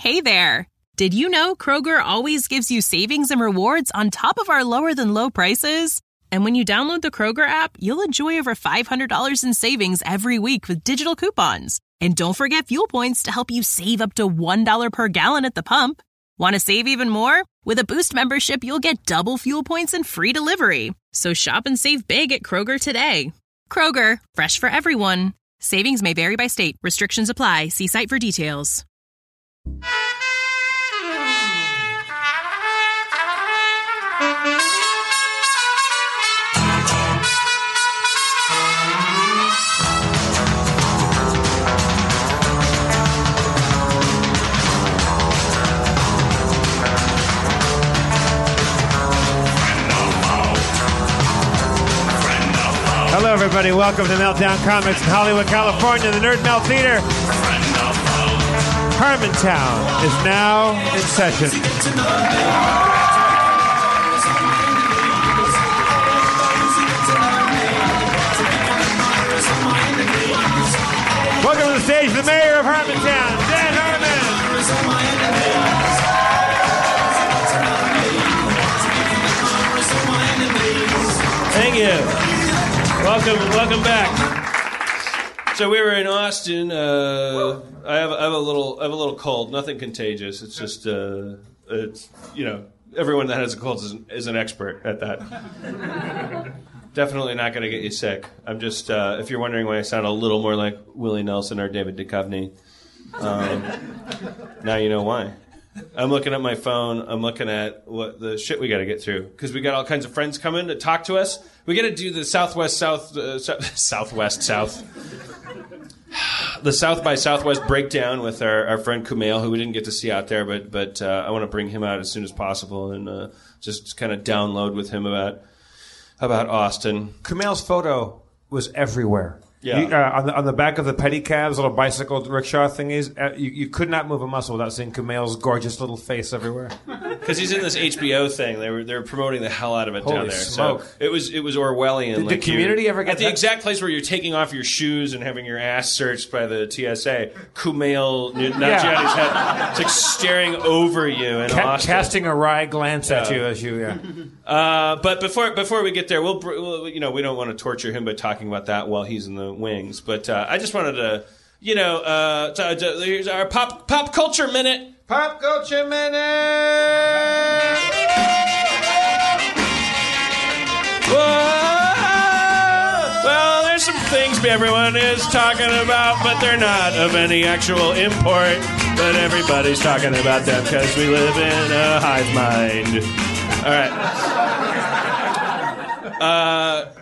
Hey there! Did you know Kroger always gives you savings and rewards on top of our lower-than-low prices? And when you download the Kroger app, you'll enjoy over $500 in savings every week with digital coupons. And don't forget fuel points to help you save up to $1 per gallon at the pump. Want to save even more? With a Boost membership, you'll get double fuel points and free delivery. So shop and save big at Kroger today. Kroger, fresh for everyone. Savings may vary by state. Restrictions apply. See site for details. Hello, everybody. Welcome to Meltdown Comics in Hollywood, California, the Nerd Melt Theater. Harmontown is now in session. Welcome to the stage, the mayor of Harmontown, Dan Harmon. Thank you. Welcome back. So we were in Austin. I have a little cold. Nothing contagious. It's just it's everyone that has a cold is an expert at that. Definitely not going to get you sick. I'm just if you're wondering why I sound a little more like Willie Nelson or David Duchovny, now you know why. I'm looking at my phone. I'm looking at what the shit we got to get through because we got all kinds of friends coming to talk to us. We got to do the South by Southwest breakdown with our friend Kumail, who we didn't get to see out there, but I want to bring him out as soon as possible and just kind of download with him about Austin. Kumail's photo was everywhere. Yeah. On the back of the pedicabs, little bicycle rickshaw thingies, you could not move a muscle without seeing Kumail's gorgeous little face everywhere. Because he's in this HBO thing, they were promoting the hell out of it down there. Smoke. So it was Orwellian. Did the Community ever get at the exact place where you're taking off your shoes and having your ass searched by the TSA? Kumail Nanjiani's head, it's like staring over you in Austin, casting a wry glance at you as you. Yeah. But before we get there, we'll we don't want to torture him by talking about that while he's in the wings. But I just wanted to, here's our pop culture minute. Pop culture minute. Well, there's some things everyone is talking about, but they're not of any actual import. But everybody's talking about them because we live in a hive mind. All right.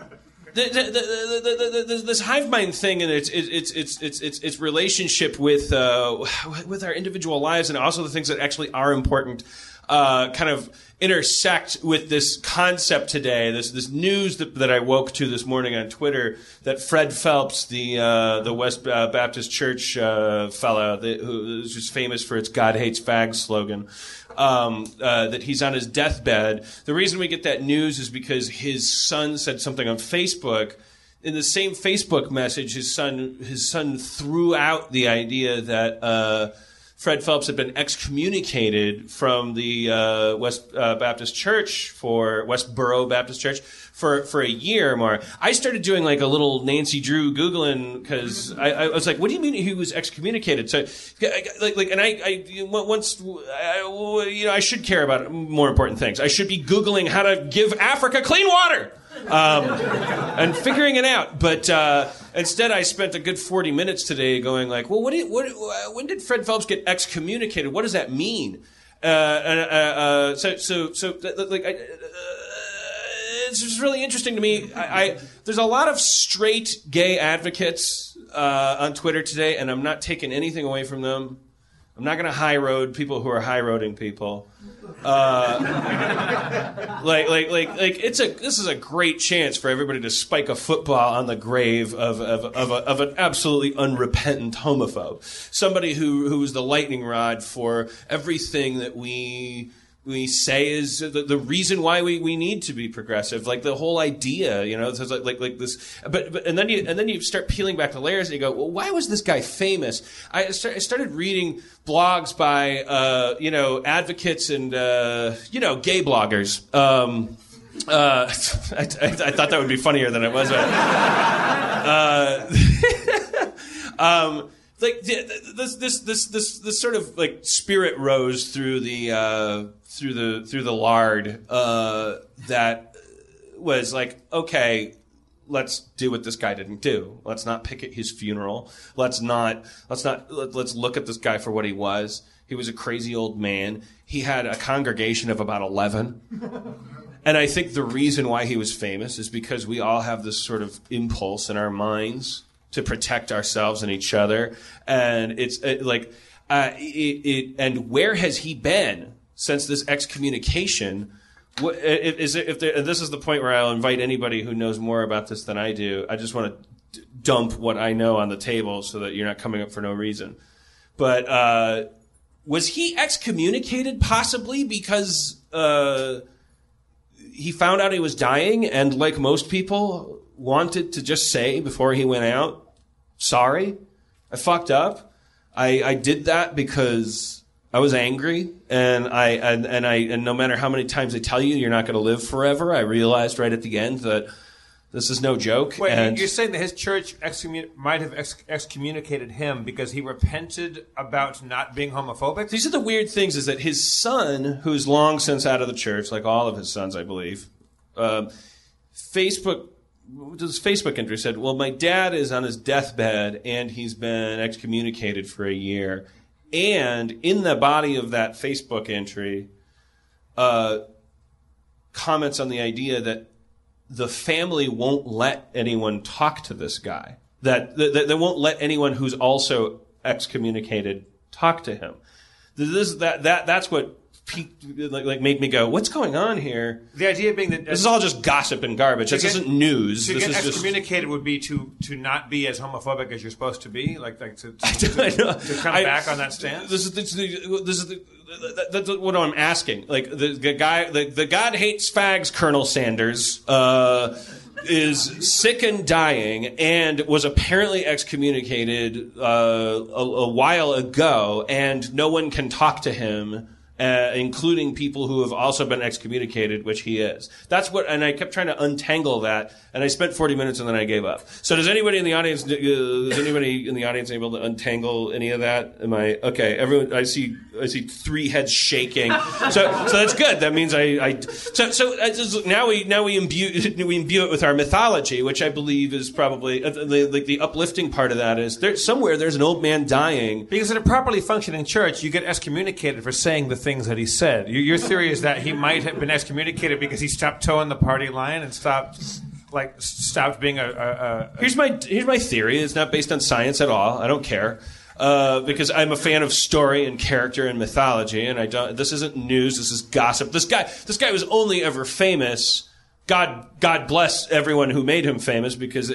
This hive mind thing and its relationship with our individual lives and also the things that actually are important kind of intersect with this concept today. This news that I woke to this morning on Twitter that Fred Phelps, the West Baptist Church fellow who is just famous for its "God hates fags" slogan. That he's on his deathbed. The reason we get that news is because his son said something on Facebook. In the same Facebook message, his son threw out the idea that Fred Phelps had been excommunicated from the Westboro Baptist Church for a year more. I started doing like a little Nancy Drew Googling because I was like, what do you mean he was excommunicated? So I should care about more important things. I should be Googling how to give Africa clean water. And figuring it out, but instead I spent a good 40 minutes today going like, well, when did Fred Phelps get excommunicated? What does that mean? It's just really interesting to me. There's a lot of straight gay advocates on Twitter today, and I'm not taking anything away from them. I'm not going to high road people who are high roading people. This is a great chance for everybody to spike a football on the grave of an absolutely unrepentant homophobe. Somebody who was the lightning rod for everything that we we say is the reason why we need to be progressive, like the whole idea, it's like this. But and then you start peeling back the layers and you go, well, why was this guy famous? I started reading blogs by advocates and gay bloggers. I thought that would be funnier than it was. This sort of like spirit rose through the lard that was like, okay, let's do what this guy didn't do. Let's not picket his funeral. Let's look at this guy for what he was. He was a crazy old man. He had a congregation of about 11. And I think the reason why he was famous is because we all have this sort of impulse in our minds to protect ourselves and each other. And and where has he been since this excommunication? And this is the point where I'll invite anybody who knows more about this than I do. I just want to dump what I know on the table so that you're not coming up for no reason. But was he excommunicated possibly because he found out he was dying and, like most people, wanted to just say before he went out, sorry, I fucked up. I did that because I was angry, and no matter how many times they tell you you're not going to live forever, I realized right at the end that this is no joke. Wait, you're saying that his church might have excommunicated him because he repented about not being homophobic? These are the weird things, is that his son, who's long since out of the church, like all of his sons, I believe, Facebook entry said, well, my dad is on his deathbed and he's been excommunicated for a year. And in the body of that Facebook entry, comments on the idea that the family won't let anyone talk to this guy. That they won't let anyone who's also excommunicated talk to him. That's what made me go, what's going on here? The idea being that this is all just gossip and garbage. This isn't news. To this get is excommunicated would be to not be as homophobic as you're supposed to be, to come back on that stance. This is what I'm asking. Like the guy, the God hates fags, Colonel Sanders, is sick and dying and was apparently excommunicated a while ago, and no one can talk to him. Including people who have also been excommunicated, which he is. That's what, and I kept trying to untangle that, and I spent 40 minutes and then I gave up. So is anybody in the audience able to untangle any of that? Am I, okay, everyone, I see 3 heads shaking. So that's good. That means now we imbue it with our mythology, which I believe is probably, the uplifting part of that is, there's an old man dying. Because in a properly functioning church, you get excommunicated for saying the things that he said. Your theory is that he might have been excommunicated because he stopped towing the party line and stopped being a Here's my theory. It's not based on science at all. I don't care. Because I'm a fan of story and character and mythology, and this isn't news, this is gossip. This guy was only ever famous. God bless everyone who made him famous, because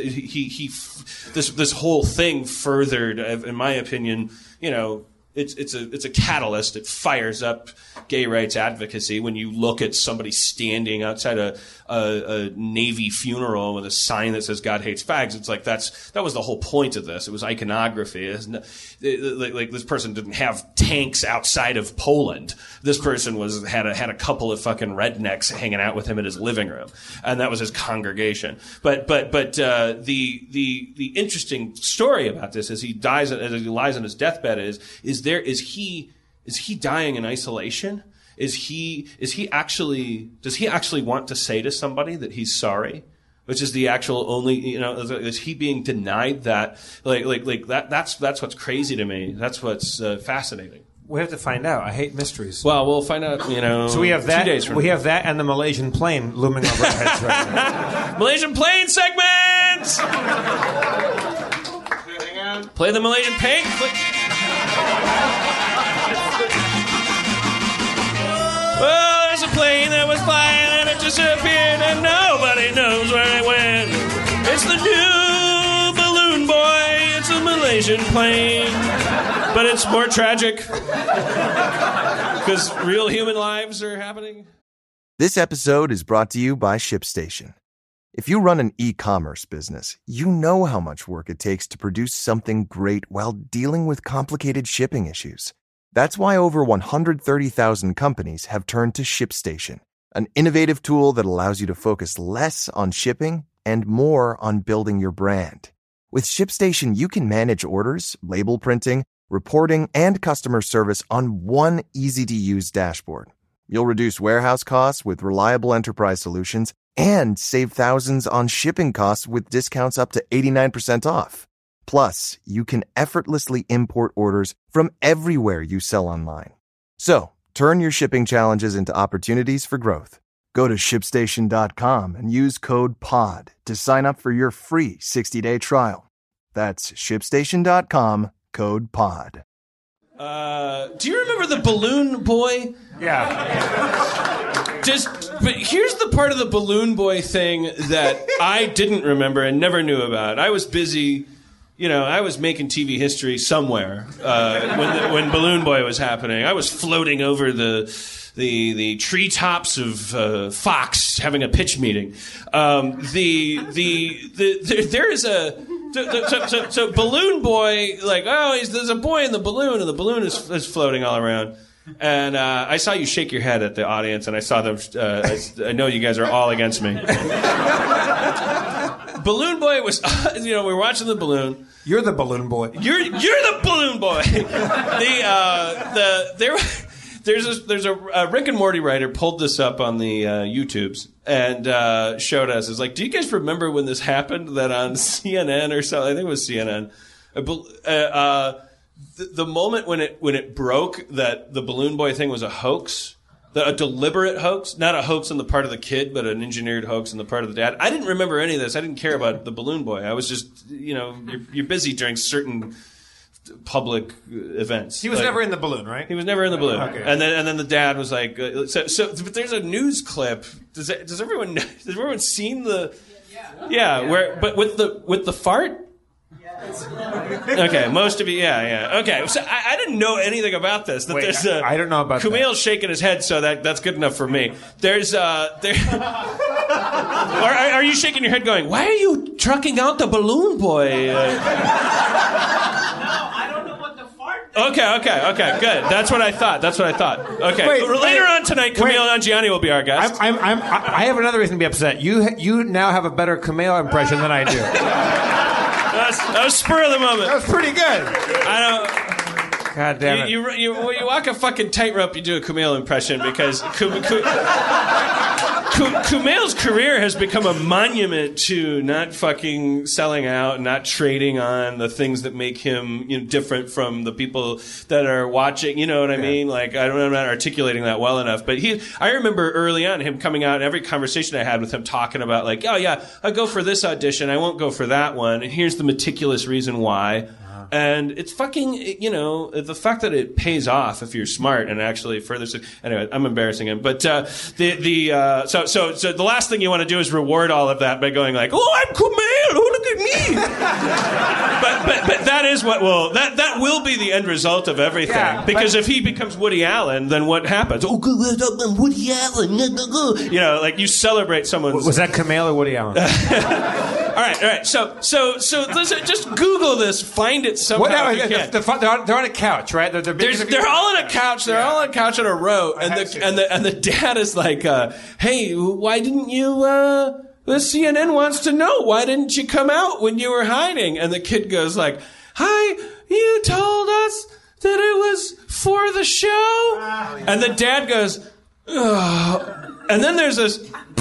this whole thing furthered, in my opinion, it's a catalyst. It fires up gay rights advocacy when you look at somebody standing outside a Navy funeral with a sign that says "God hates fags." It's like that was the whole point of this. It was iconography. Like this person didn't have tanks outside of Poland. This person had a couple of fucking rednecks hanging out with him in his living room, and that was his congregation. But the interesting story about this, as he lies on his deathbed, is he dying in isolation? Does he actually want to say to somebody that he's sorry? Which is the actual only, is he being denied that? Like that's what's crazy to me. That's what's fascinating. We have to find out. I hate mysteries. Well, we'll find out, So we have that. 2 days from We now. have that and the Malaysian plane looming over our heads right now. Malaysian plane segment! Play the Malaysian plane. Well, there's a plane that was flying and it disappeared and nobody knows where it went. It's the new balloon boy. It's a Malaysian plane. But it's more tragic. Because real human lives are happening. This episode is brought to you by ShipStation. If you run an e-commerce business, you know how much work it takes to produce something great while dealing with complicated shipping issues. That's why over 130,000 companies have turned to ShipStation, an innovative tool that allows you to focus less on shipping and more on building your brand. With ShipStation, you can manage orders, label printing, reporting, and customer service on one easy-to-use dashboard. You'll reduce warehouse costs with reliable enterprise solutions and save thousands on shipping costs with discounts up to 89% off. Plus, you can effortlessly import orders from everywhere you sell online. So, turn your shipping challenges into opportunities for growth. Go to ShipStation.com and use code POD to sign up for your free 60-day trial. That's ShipStation.com, code POD. Do you remember the Balloon Boy? Yeah. But here's the part of the Balloon Boy thing that I didn't remember and never knew about. I was busy, I was making TV history somewhere when Balloon Boy was happening. I was floating over the treetops of Fox having a pitch meeting. There is a. So Balloon Boy, there's a boy in the balloon, and the balloon is floating all around. And I saw you shake your head at the audience, and I saw them. I know you guys are all against me. Balloon Boy was, we were watching the balloon. You're the Balloon Boy. You're the Balloon Boy. There's a Rick and Morty writer pulled this up on the YouTubes and showed us. It's like, do you guys remember when this happened? That on CNN or something, I think it was CNN. The moment when it broke that the Balloon Boy thing was a hoax, a deliberate hoax, not a hoax on the part of the kid, but an engineered hoax on the part of the dad. I didn't remember any of this. I didn't care about the Balloon Boy. I was just, you're busy during certain public events. He was never in the balloon, right? He was never in the balloon. Okay. And then the dad was like, but there's a news clip. Does everyone seen the? Yeah. But with the fart. Okay, most of you, yeah. Okay, so I didn't know anything about this. I don't know about Kumail's shaking his head, so that's good enough for me. Are you shaking your head going, why are you trucking out the Balloon Boy? I don't know what the fart thing is. Okay, good. That's what I thought. Okay, later on tonight, Kumail Nanjiani will be our guest. I have another reason to be upset. You now have a better Kumail impression than I do. That was spur of the moment. That was pretty good. God damn it. You walk a fucking tightrope, you do a Kumail impression because Kumail's career has become a monument to not fucking selling out, not trading on the things that make him different from the people that are watching. You know what I mean? Like, I'm not articulating that well enough. But I remember early on him coming out, and every conversation I had with him talking about like, oh yeah, I'll go for this audition, I won't go for that one, and here's the meticulous reason why. And it's fucking, the fact that it pays off if you're smart and actually furthers it. Anyway, I'm embarrassing him. But so the last thing you want to do is reward all of that by going like, oh, I'm Kumail, oh, look at me. but that is what that will be the end result of everything. Yeah, because if he becomes Woody Allen, then what happens? Oh, I'm Woody Allen. Like you celebrate someone's. Was that Kumail or Woody Allen? All right. So listen, just Google this, find it somehow. They're on a couch, right? They're all on a couch. They're all on a couch in a row, and the dad is like, "Hey, why didn't you? The CNN wants to know why didn't you come out when you were hiding?" And the kid goes like, "Hi, you told us that it was for the show," and the dad goes, "Ugh." And then there's this.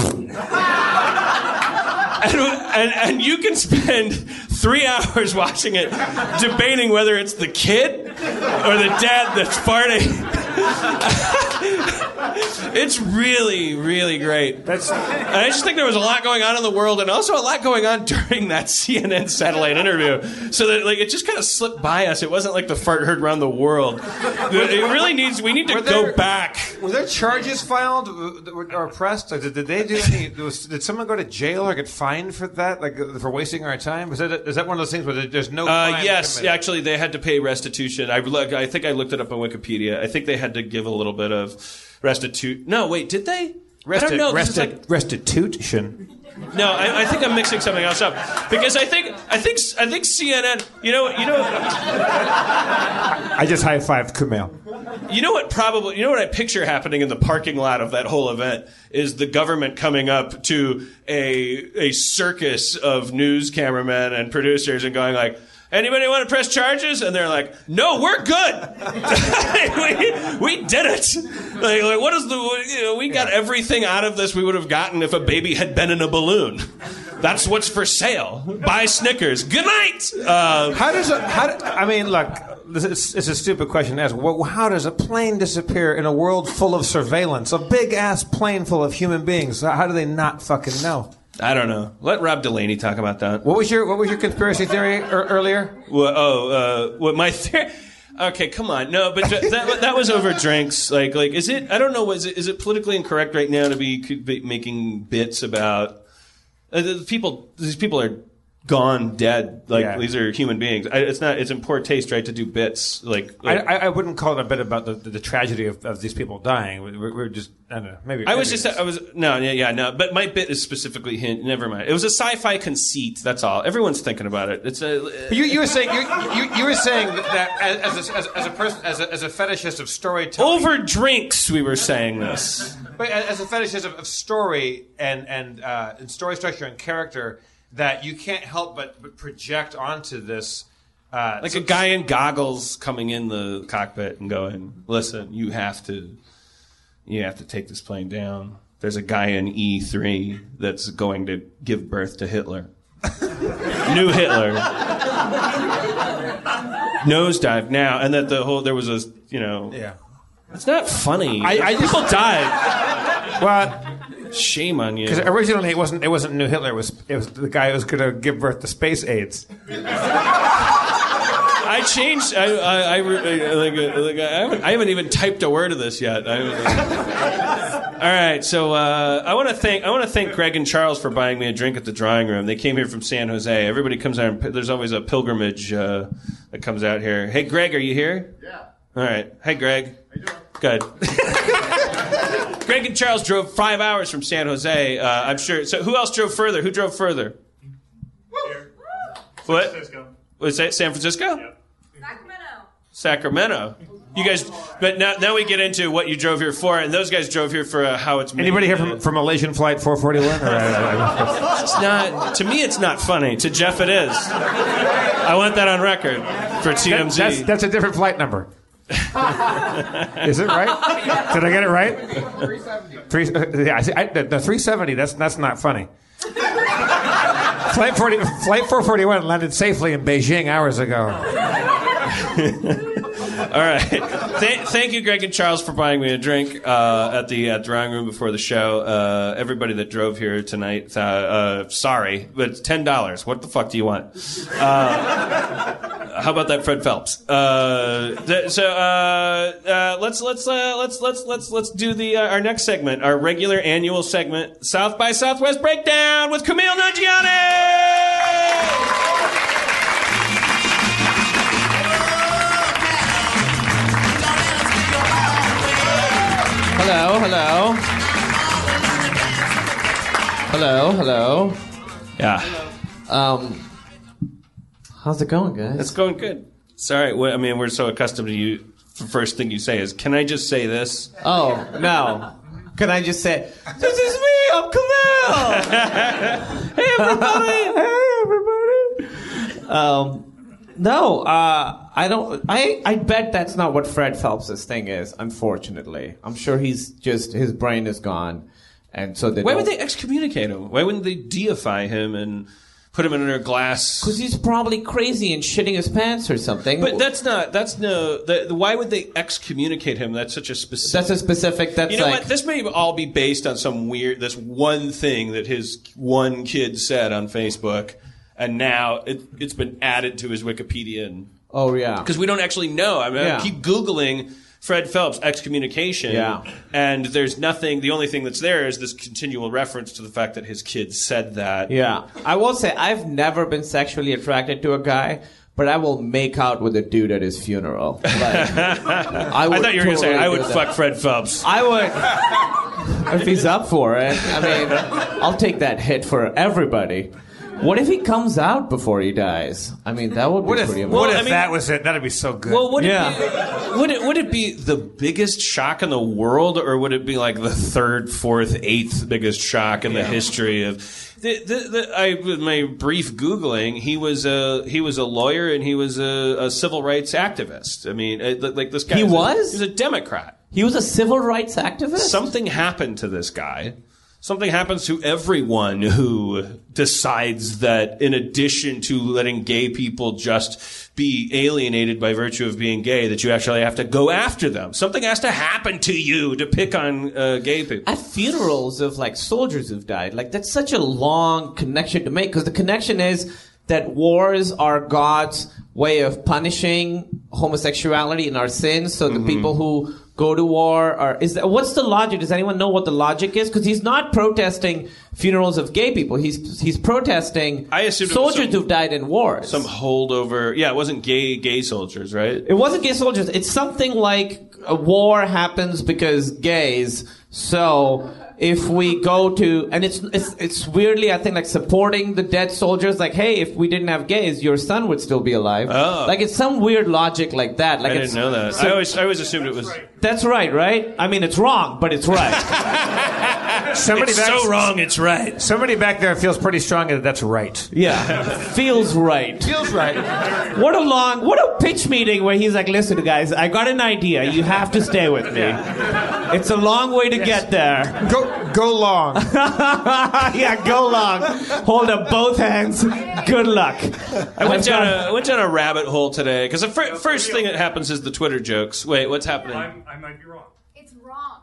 And you can spend 3 hours watching it, debating whether it's the kid or the dad that's farting. It's really, really great. And I just think there was a lot going on in the world, and also a lot going on during that CNN satellite interview. So that it just kind of slipped by us. It wasn't like the fart heard around the world. We need to go back. were there charges filed or pressed? Like, did they do any? Did someone go to jail or get fined for that? Like for wasting our time? Is that one of those things where there's no? Yes, actually, they had to pay restitution. I think I looked it up on Wikipedia. I think they had to give a little bit of restitution. No, wait, did they? I don't know. Restitution. No, I think I'm mixing something else up because I think CNN. You know. I just high-fived Kumail. You know what I picture happening in the parking lot of that whole event is the government coming up to a circus of news cameramen and producers and going like, anybody want to press charges? And they're like, no, we're good. we did it. Like what is we got everything out of this we would have gotten if a baby had been in a balloon. That's what's for sale. Buy Snickers. Good night. Look, it's a stupid question to ask. How does a plane disappear in a world full of surveillance? A big-ass plane full of human beings. How do they not fucking know? I don't know. Let Rob Delaney talk about that. What was your conspiracy theory earlier? What my theory? Okay, come on. No, but that was over drinks. Like is it? I don't know. Is it politically incorrect right now to be making bits about these people are gone, dead. These are human beings. It's in poor taste, right, to do bits. I wouldn't call it a bit about the tragedy of these people dying. We're just, I don't know. Maybe. No. But my bit is specifically never mind. It was a sci-fi conceit. That's all. Everyone's thinking about it. It's you were saying that as a person as a fetishist of storytelling. Over drinks, we were saying this. But as a fetishist of story and story structure and character. That you can't help but project onto this. A guy in goggles coming in the cockpit and going, listen, you have to take this plane down. There's a guy in E3 that's going to give birth to Hitler. New Hitler. Nosedive now. And that there was a. Yeah. It's not funny. People died. Well. Shame on you. Because originally it wasn't New Hitler. It was the guy who was going to give birth to space AIDS. I changed. I haven't even typed a word of this yet. All right, so I want to thank Greg and Charles for buying me a drink at the Drawing Room. They came here from San Jose. Everybody comes out. There's always a pilgrimage that comes out here. Hey, Greg, are you here? Yeah. All right. Hey, Greg. How you doing? Good. Greg and Charles drove 5 hours from San Jose. I'm sure. So who else drove further? Who drove further? Here. What? San Francisco. Was that San Francisco? Yep. Sacramento. You guys, but now we get into what you drove here for, and those guys drove here for how it's made. Anybody here from Malaysian Flight 441? It's not. To me, it's not funny. To Jeff, it is. I want that on record for TMZ. That's a different flight number. Is it right? Did I get it right? 370. The 370. That's not funny. Flight 441 landed safely in Beijing hours ago. All right. Thank you, Greg and Charles, for buying me a drink at the Drawing Room before the show. Everybody that drove here tonight, sorry, but it's $10. What the fuck do you want? How about that, Fred Phelps? Let's do our next segment, our regular annual segment, South by Southwest Breakdown with Kumail Nanjiani. Hello. Yeah. How's it going, guys? It's going good. Sorry, we're so accustomed to you. The first thing you say is, "Can I just say this?" Oh no! Can I just say, "This is me, I'm Kumail." Hey everybody! No, I don't. I bet that's not what Fred Phelps' thing is. Unfortunately, I'm sure his brain is gone, and so why would they excommunicate him? Why wouldn't they deify him and put him in a glass? Because he's probably crazy and shitting his pants or something. But why would they excommunicate him? That's such a specific. That's a specific. That's you know what? This may all be based on this one thing that his one kid said on Facebook. And now it's been added to his Wikipedia. Oh, yeah. Because we don't actually know. I keep Googling Fred Phelps, excommunication. And there's nothing, the only thing that's there is this continual reference to the fact that his kids said that. Yeah. I will say, I've never been sexually attracted to a guy, but I will make out with a dude at his funeral. Like, I thought you were going to say, I would fuck Fred Phelps. I would. If he's up for it. I mean, I'll take that hit for everybody. What if he comes out before he dies? I mean, that would be pretty amazing. What if that was it? That'd be so good. Well, would it be the biggest shock in the world, or would it be like the third, fourth, eighth biggest shock in the history of? With my brief Googling, he was a lawyer and he was a civil rights activist. I mean, like this guy. He was a Democrat. He was a civil rights activist? Something happened to this guy. Something happens to everyone who decides that in addition to letting gay people just be alienated by virtue of being gay, that you actually have to go after them. Something has to happen to you to pick on gay people. At funerals of like soldiers who've died, like that's such a long connection to make, because the connection is that wars are God's way of punishing homosexuality and our sins. So the people who go to war are, what's the logic? Does anyone know what the logic is? Because he's not protesting funerals of gay people. He's protesting soldiers who've died in wars. Some holdover. Yeah, it wasn't gay soldiers, right? It wasn't gay soldiers. It's something like a war happens because gays. So if we go to, and it's weirdly, I think, like supporting the dead soldiers, like, hey, if we didn't have gays, your son would still be alive. Oh. Like, it's some weird logic like that. Like, I didn't know that. I always assumed it was. That's right? I mean, it's wrong, but it's right. So wrong, it's right. Somebody back there feels pretty strong that that's right. Yeah. Feels right. Feels right. What a pitch meeting where he's like, listen, guys, I got an idea. You have to stay with me. It's a long way to get there. Go long. Yeah, go long. Hold up both hands. Good luck. I went down a rabbit hole today, because the first thing that happens is the Twitter jokes. Wait, what's happening? I might be wrong. It's wrong.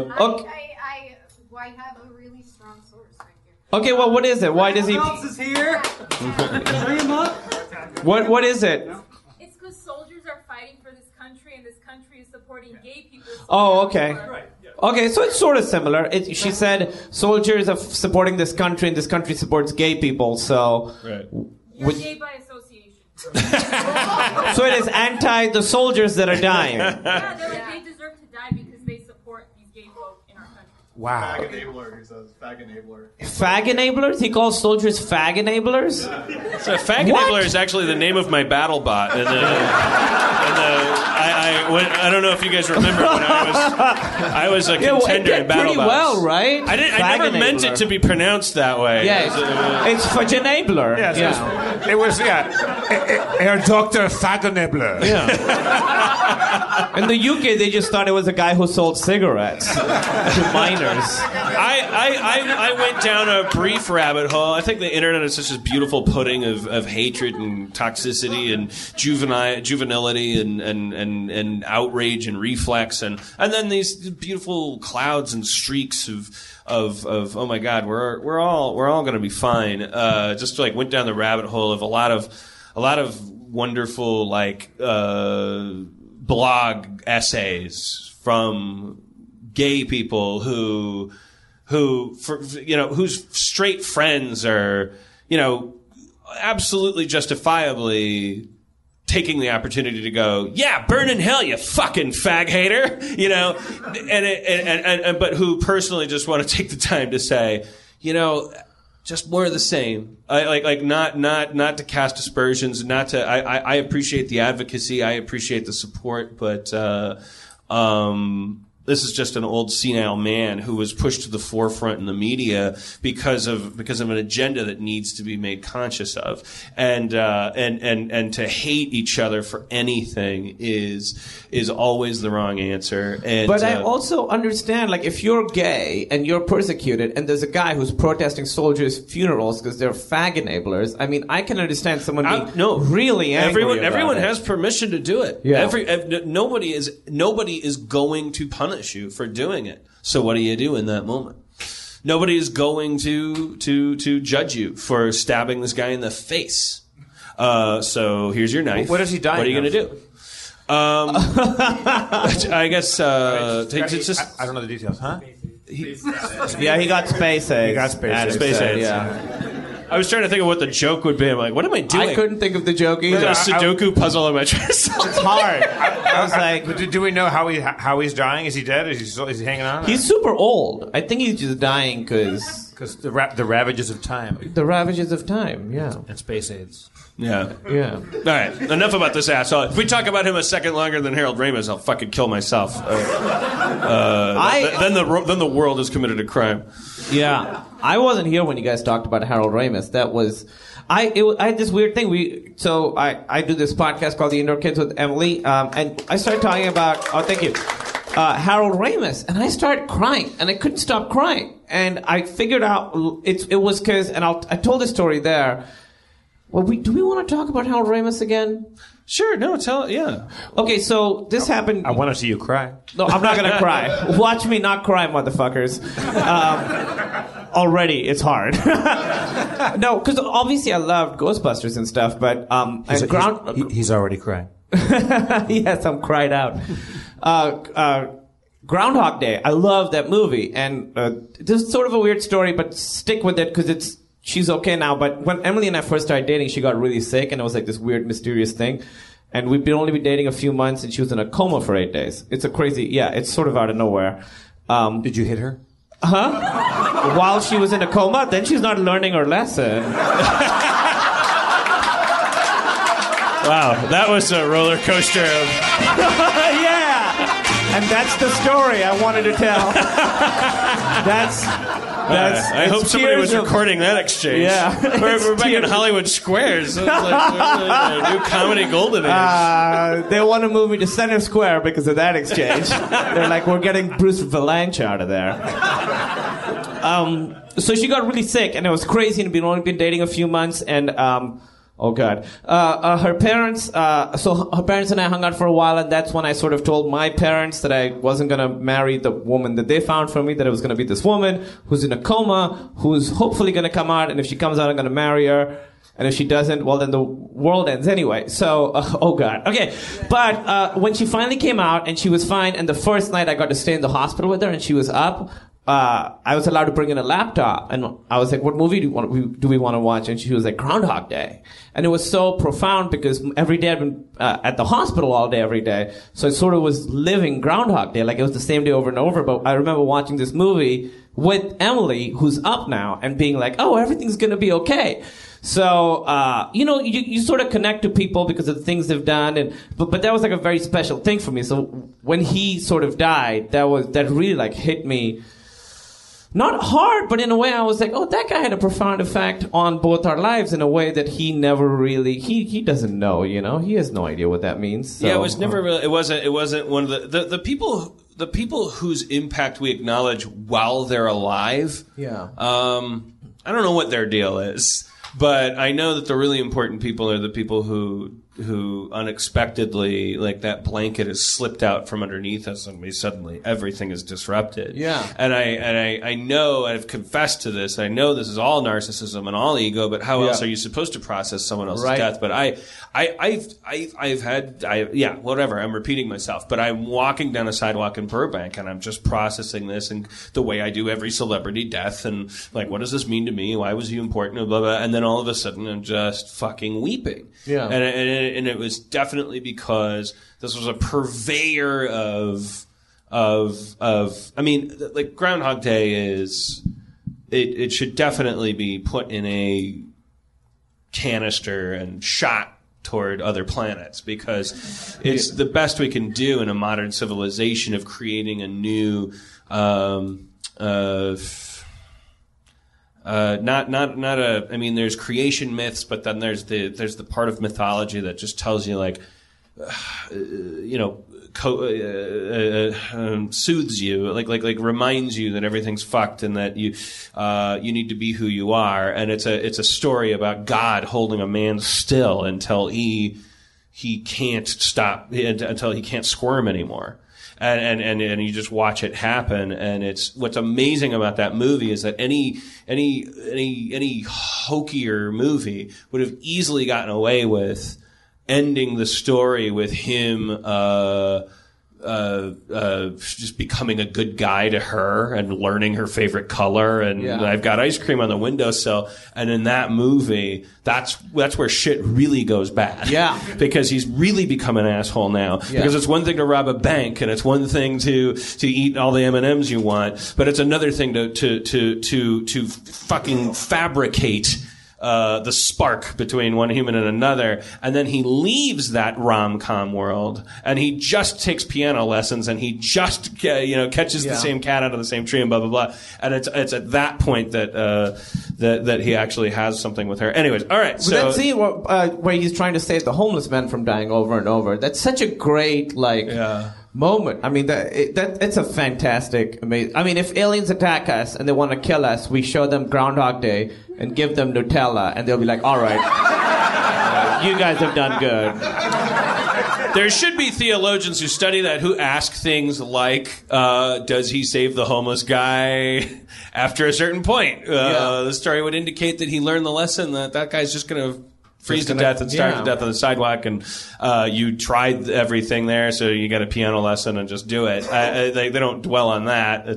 I have a really strong source right here. Okay, well, what is it? Why does he... Phelps is here. Bring him up. What is it? It's because soldiers are fighting for this country, and this country is supporting gay people. Oh, okay. Okay, so it's sort of similar. She said soldiers are supporting this country, and this country supports gay people, so... Right. You're gay by association. So it is anti the soldiers that are dying. Yeah, they're like, they deserve to die because they support these gay folk in our country. Wow. Fag enabler, he says. Fag enabler. Fag enablers? He calls soldiers fag enablers? So fag enabler is actually the name of my battle bot. I don't know if you guys remember when I was a contender in battle pretty well, right? I never meant it to be pronounced that way. Yeah, it's fag enabler. Yes, yeah. It was Herr Dr. Fag enabler. Yeah. In the UK, they just thought it was a guy who sold cigarettes to minors. I went down a brief rabbit hole. I think the internet is such a beautiful pudding of hatred and toxicity and juvenility and outrage and reflex and then these beautiful clouds and streaks of oh my God, we're all going to be fine. Just like went down the rabbit hole of a lot of wonderful like blog essays from gay people whose straight friends are, absolutely justifiably taking the opportunity to go, yeah, burn in hell, you fucking fag hater, but who personally just want to take the time to say, just more of the same. Not to cast aspersions, not to. I appreciate the advocacy, I appreciate the support, but this is just an old senile man who was pushed to the forefront in the media because of an agenda that needs to be made conscious of, and to hate each other for anything is always the wrong answer. But I also understand, like, if you're gay and you're persecuted, and there's a guy who's protesting soldiers' funerals because they're fag enablers. I mean, I can understand someone being really angry. Everyone has permission to do it. Yeah. Nobody is going to punish you for doing it. So what do you do in that moment? Nobody is going to judge you for stabbing this guy in the face. So here's your knife. What is he dying? What are you going to do? I guess it's just I don't know the details, huh? He got space age. He got space age. Yeah. I was trying to think of what the joke would be. I'm like, what am I doing? I couldn't think of the joke either. A Sudoku puzzle on my chest. It's hard. I was like, do we know how he's dying? Is he dead? Is he hanging on? He's super old. I think he's just dying because the ravages of time. The ravages of time. Yeah. And space AIDS. Yeah. Yeah. All right. Enough about this asshole. If we talk about him a second longer than Harold Ramis, I'll fucking kill myself. Then the world has committed a crime. Yeah. I wasn't here when you guys talked about Harold Ramis. That was, I had this weird thing. I do this podcast called The Indoor Kids with Emily, and I started talking about, thank you, Harold Ramis, and I started crying, and I couldn't stop crying, and I figured out it was because, and I told this story there. Well, do we want to talk about Harold Ramis again? Sure. No, yeah. Okay, so this happened. I want to see you cry. No, I'm not going to cry. Watch me not cry, motherfuckers. Already, it's hard. No, because obviously I loved Ghostbusters and stuff, but he's already crying. Yes, I'm cried out. Groundhog Day. I love that movie, and this is sort of a weird story, but stick with it because she's okay now. But when Emily and I first started dating, she got really sick, and it was like this weird, mysterious thing. And we'd only been dating a few months, and she was in a coma for 8 days. It's it's sort of out of nowhere. Did you hit her? Huh? While she was in a coma? Then she's not learning her lesson. Wow, that was a roller coaster of... Yeah! And that's the story I wanted to tell. I hope somebody was recording that exchange. Yeah. We're back in Hollywood Squares. It's like a new comedy golden age. They want to move me to Center Square because of that exchange. They're like, we're getting Bruce Valanche out of there. So she got really sick, and it was crazy, and we'd only been dating a few months, and oh God. Her parents and I hung out for a while, and that's when I sort of told my parents that I wasn't gonna marry the woman that they found for me, that it was gonna be this woman who's in a coma, who's hopefully gonna come out, and if she comes out, I'm gonna marry her. And if she doesn't, well, then the world ends anyway. So, oh God. Okay. But, when she finally came out and she was fine, and the first night I got to stay in the hospital with her and she was up, I was allowed to bring in a laptop, and I was like, what movie do we want to watch? And she was like, Groundhog Day. And it was so profound because every day I'd been at the hospital all day, every day. So I sort of was living Groundhog Day. Like it was the same day over and over. But I remember watching this movie with Emily, who's up now, and being like, oh, everything's going to be okay. So, you sort of connect to people because of the things they've done, but that was like a very special thing for me. So when he sort of died, that really like hit me. Not hard, but in a way I was like, oh, that guy had a profound effect on both our lives in a way that he never really, he doesn't know, he has no idea what that means. So, yeah, it was never really, it wasn't one of the people whose impact we acknowledge while they're alive. Yeah. I don't know what their deal is, but I know that the really important people are the people who unexpectedly, like that blanket is slipped out from underneath us and suddenly everything is disrupted. Yeah. And I know, I've confessed to this, I know this is all narcissism and all ego, but how else are you supposed to process someone else's death? But I've had, whatever, I'm repeating myself, but I'm walking down a sidewalk in Burbank and I'm just processing this and the way I do every celebrity death and like, what does this mean to me? Why was he important? And blah, blah. And then all of a sudden I'm just fucking weeping. Yeah. And it was definitely because this was a purveyor of I mean, like Groundhog Day is, it should definitely be put in a canister and shot toward other planets because it's the best we can do in a modern civilization of creating a new, I mean, there's creation myths, but then there's the part of mythology that just tells you like, soothes you, like reminds you that everything's fucked and that you need to be who you are. And it's a story about God holding a man still until he can't stop, until he can't squirm anymore. And you just watch it happen, and it's what's amazing about that movie is that any hokier movie would have easily gotten away with ending the story with him just becoming a good guy to her and learning her favorite color, and I've got ice cream on the windowsill. And in that movie, that's where shit really goes bad. Yeah, because he's really become an asshole now. Yeah. Because it's one thing to rob a bank, and it's one thing to eat all the M&Ms you want, but it's another thing to fucking fabricate the spark between one human and another, and then he leaves that rom-com world, and he just takes piano lessons, and he just catches the same cat out of the same tree, and blah blah blah. And it's at that point that he actually has something with her. Anyways, all right. So that scene where he's trying to save the homeless man from dying over and over. That's such a great moment. I mean, it's a fantastic, amazing. I mean, if aliens attack us and they want to kill us, we show them Groundhog Day and give them Nutella, and they'll be like, all right, you guys have done good. There should be theologians who study that, who ask things like, does he save the homeless guy after a certain point? The story would indicate that he learned the lesson that guy's just going to freeze to death and starve to death on the sidewalk, and you tried everything there, so you get a piano lesson and just do it. They don't dwell on that.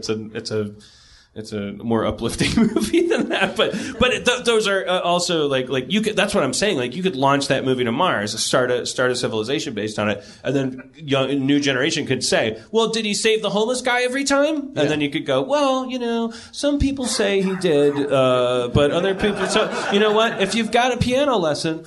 It's a more uplifting movie than that, but those are also like you could. That's what I'm saying. Like, you could launch that movie to Mars, start a civilization based on it, and then new generation could say, well, did he save the homeless guy every time? And then you could go, well, some people say he did, but other people. So you know what? If you've got a piano lesson,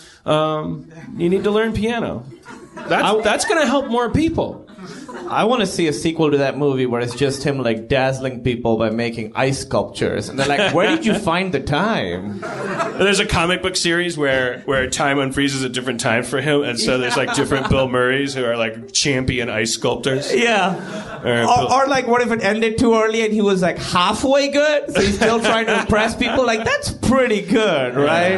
you need to learn piano. That's going to help more people. I want to see a sequel to that movie where it's just him like dazzling people by making ice sculptures, and they're like, "Where did you find the time?" There's a comic book series where time unfreezes at different times for him, and so there's like different Bill Murrays who are like champion ice sculptors. Yeah. Or like, what if it ended too early and he was like halfway good, so he's still trying to impress people? Like, that's pretty good, right?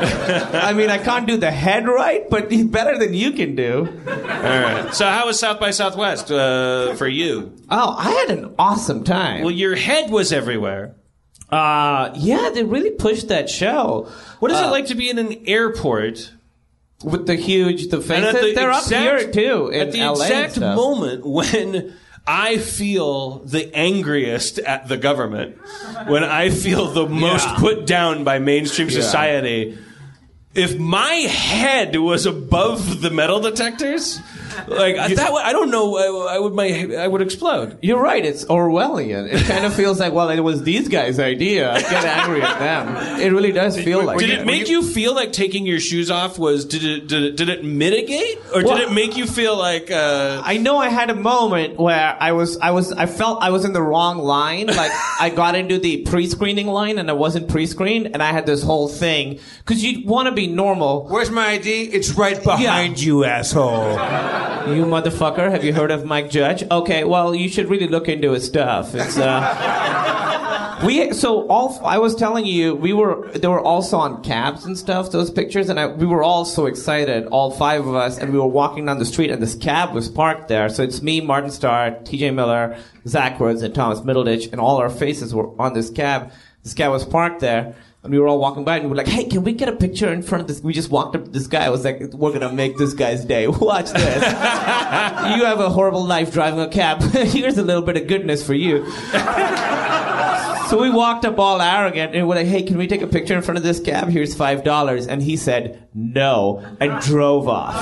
I mean, I can't do the head right, but he's better than you can do. All right. So how was South by Southwest for you? Oh, I had an awesome time. Well, your head was everywhere. Yeah, they really pushed that show. What is it like to be in an airport with the faces? They're up here too. At the exact moment when I feel the angriest at the government, when I feel the most put down by mainstream society, if my head was above the metal detectors, like that, I don't know. I would explode. You're right. It's Orwellian. It kind of feels like, well, it was these guys' idea. I get angry at them. It really does feel like. Did it make you feel like taking your shoes off was? Did it mitigate, or did it make you feel like? I know I had a moment where I felt I was in the wrong line. Like, I got into the pre-screening line and I wasn't pre-screened, and I had this whole thing because you want to be normal. Where's my ID? It's right behind you, asshole. You motherfucker, have you heard of Mike Judge? Okay, well, you should really look into his stuff. It's I was telling you, they were also on cabs and stuff, those pictures, and we were all so excited, all five of us, and we were walking down the street, and this cab was parked there. So it's me, Martin Starr, TJ Miller, Zach Woods, and Thomas Middleditch, and all our faces were on this cab. This cab was parked there. And we were all walking by, and we were like, hey, can we get a picture in front of this? We just walked up to this guy. I was like, we're going to make this guy's day. Watch this. You have a horrible life driving a cab. Here's a little bit of goodness for you. So we walked up all arrogant, and we're like, hey, can we take a picture in front of this cab? Here's $5. And he said, no, and drove off.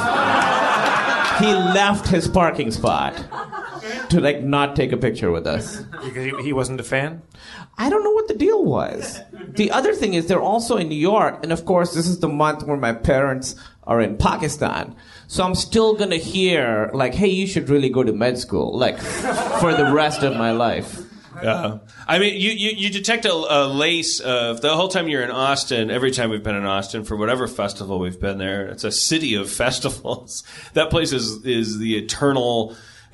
He left his parking spot to not take a picture with us. Because he wasn't a fan? I don't know what the deal was. The other thing is they're also in New York, and of course this is the month where my parents are in Pakistan. So I'm still going to hear, hey, you should really go to med school, for the rest of my life. I mean, you detect a lace of the whole time you're in Austin. Every time we've been in Austin for whatever festival we've been there, it's a city of festivals. That place is the eternal.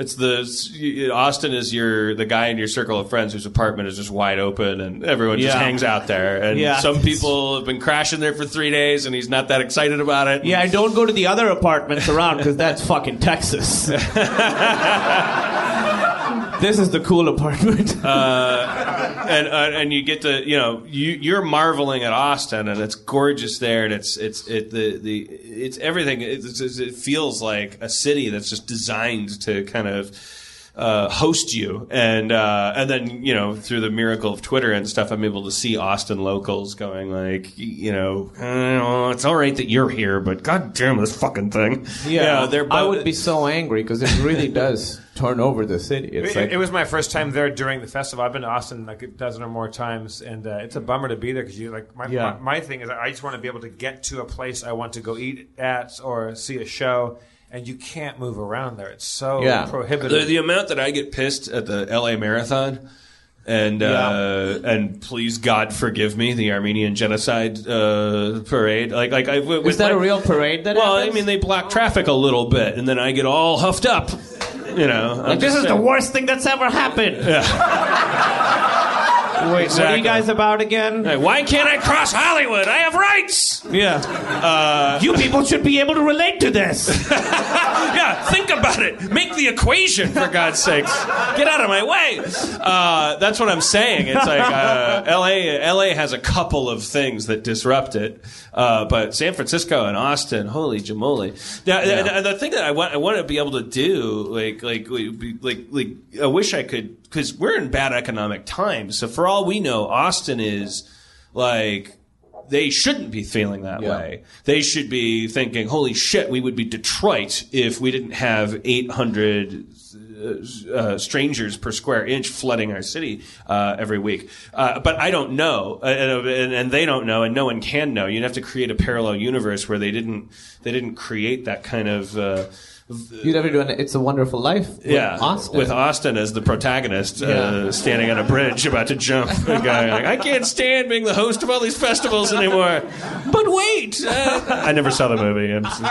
Austin is the guy in your circle of friends whose apartment is just wide open and everyone just hangs out there. And some people have been crashing there for 3 days and he's not that excited about it. Yeah, I don't go to the other apartments around because that's fucking Texas. This is the cool apartment. And you get to, you're marveling at Austin, and it's gorgeous there, and it's everything. It feels like a city that's just designed to kind of host you, and then through the miracle of Twitter and stuff, I'm able to see Austin locals going like, it's all right that you're here, but god damn this fucking thing. I would be so angry because it really does turn over the city. It was my first time there during the festival. I've been to Austin like a dozen or more times, and it's a bummer to be there because my thing is I just want to be able to get to a place I want to go eat at or see a show. And you can't move around there. It's so prohibitive. The amount that I get pissed at the LA Marathon, and please God forgive me, the Armenian genocide parade. Is that a real parade? I mean, they block traffic a little bit, and then I get all huffed up. This is the worst thing that's ever happened. Yeah. Wait, exactly. What are you guys about again? Hey, why can't I cross Hollywood? I have rights! Yeah. You people should be able to relate to this. Yeah, think about it. Make the equation, for God's sakes. Get out of my way. That's what I'm saying. It's like LA has a couple of things that disrupt it. But San Francisco and Austin, holy jamoli. And the thing that I want to be able to do, I wish I could, because we're in bad economic times. So for all we know, Austin is like, they shouldn't be feeling that way. They should be thinking, holy shit, we would be Detroit if we didn't have 800 strangers per square inch flooding our city every week. But I don't know, and they don't know, and no one can know. You'd have to create a parallel universe where they didn't create that kind of... You'd ever do an It's a Wonderful Life with Austin? With Austin as the protagonist, standing on a bridge about to jump. A guy like, I can't stand being the host of all these festivals anymore. But wait! I never saw the movie.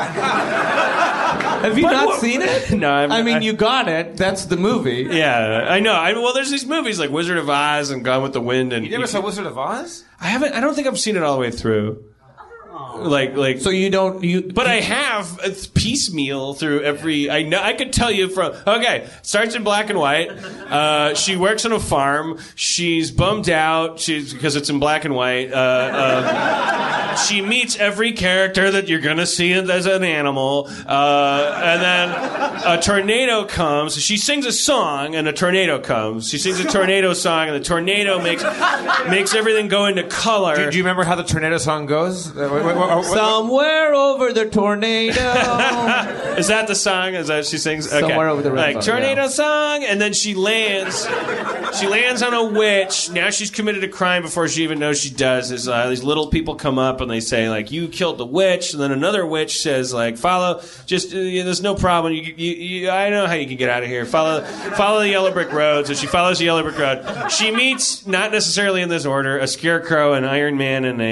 Have you not seen it? No. You got it. That's the movie. Yeah, I know. Well, there's these movies like Wizard of Oz and Gone with the Wind. And you never saw Wizard of Oz? I haven't. I don't think I've seen it all the way through. So you don't but I have piecemeal through every. I could tell you from. Okay, starts in black and white. She works on a farm. She's bummed out. Because it's in black and white. She meets every character that you're gonna see as an animal. And then a tornado comes. She sings a song, and a tornado comes. She sings a tornado song, and the tornado makes everything go into color. Do you remember how the tornado song goes? Somewhere over the tornado. Is that the song? Is that she sings? Okay. Somewhere over the river. Tornado song, and then she lands. She lands on a witch. Now she's committed a crime before she even knows she does. These little people come up and they say like, "You killed the witch," and then another witch says like, "Follow. Just there's no problem. I know how you can get out of here. Follow the yellow brick road." So she follows the yellow brick road. She meets, not necessarily in this order, a scarecrow, an Iron Man, and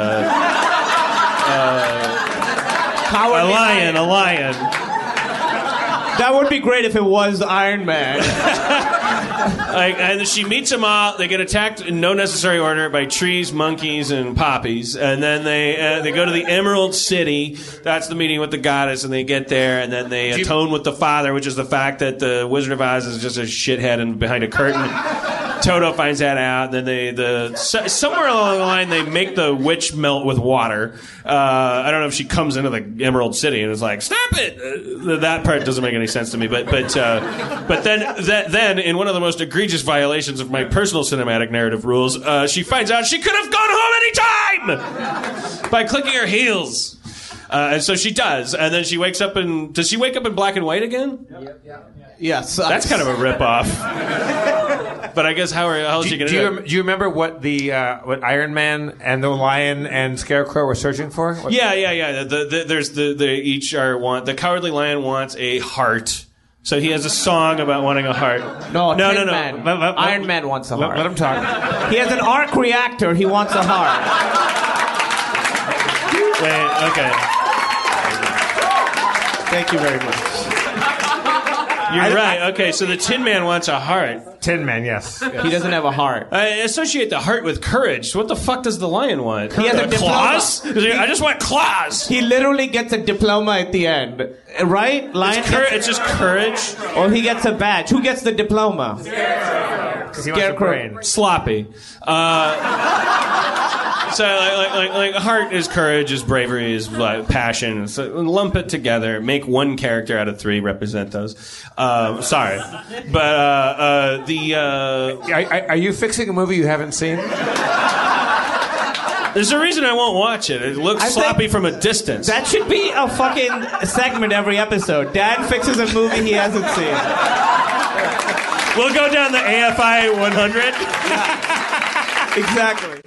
a lion. That would be great if it was Iron Man. And she meets them all. They get attacked in no necessary order by trees, monkeys, and poppies. And then they go to the Emerald City. That's the meeting with the goddess. And they get there, and then they atone with the father, which is the fact that the Wizard of Oz is just a shithead and behind a curtain. Toto finds that out. Then somewhere along the line they make the witch melt with water. I don't know if she comes into the Emerald City and is like, "Stop it!" That part doesn't make any sense to me. But then in one of the most egregious violations of my personal cinematic narrative rules, she finds out she could have gone home anytime by clicking her heels. And so she does, and then she wakes up in. Does she wake up in black and white again? Yes. That's kind of a ripoff. But I guess how is she going to do it? Do you remember what what Iron Man and the Lion and Scarecrow were searching for? Yeah. There's each want. The Cowardly Lion wants a heart. So he has a song about wanting a heart. No. Iron Man wants a heart. Let him talk. He has an arc reactor. He wants a heart. Wait. Okay. Thank you very much. You're right. Okay, so the Tin Man wants a heart. Tin Man, yes. He doesn't have a heart. I associate the heart with courage. What the fuck does the lion want? He has a claws? I just want claws. He literally gets a diploma at the end, right? Lion. It's just courage. Or he gets a badge. Who gets the diploma? Scarecrow. Sloppy. So like heart is courage, is bravery, is passion. So lump it together, make one character out of 3 represent those. Sorry, but Are you fixing a movie you haven't seen? There's a reason I won't watch it. It looks sloppy from a distance. That should be a fucking segment every episode. Dad fixes a movie he hasn't seen. We'll go down the AFI 100. Yeah. Exactly.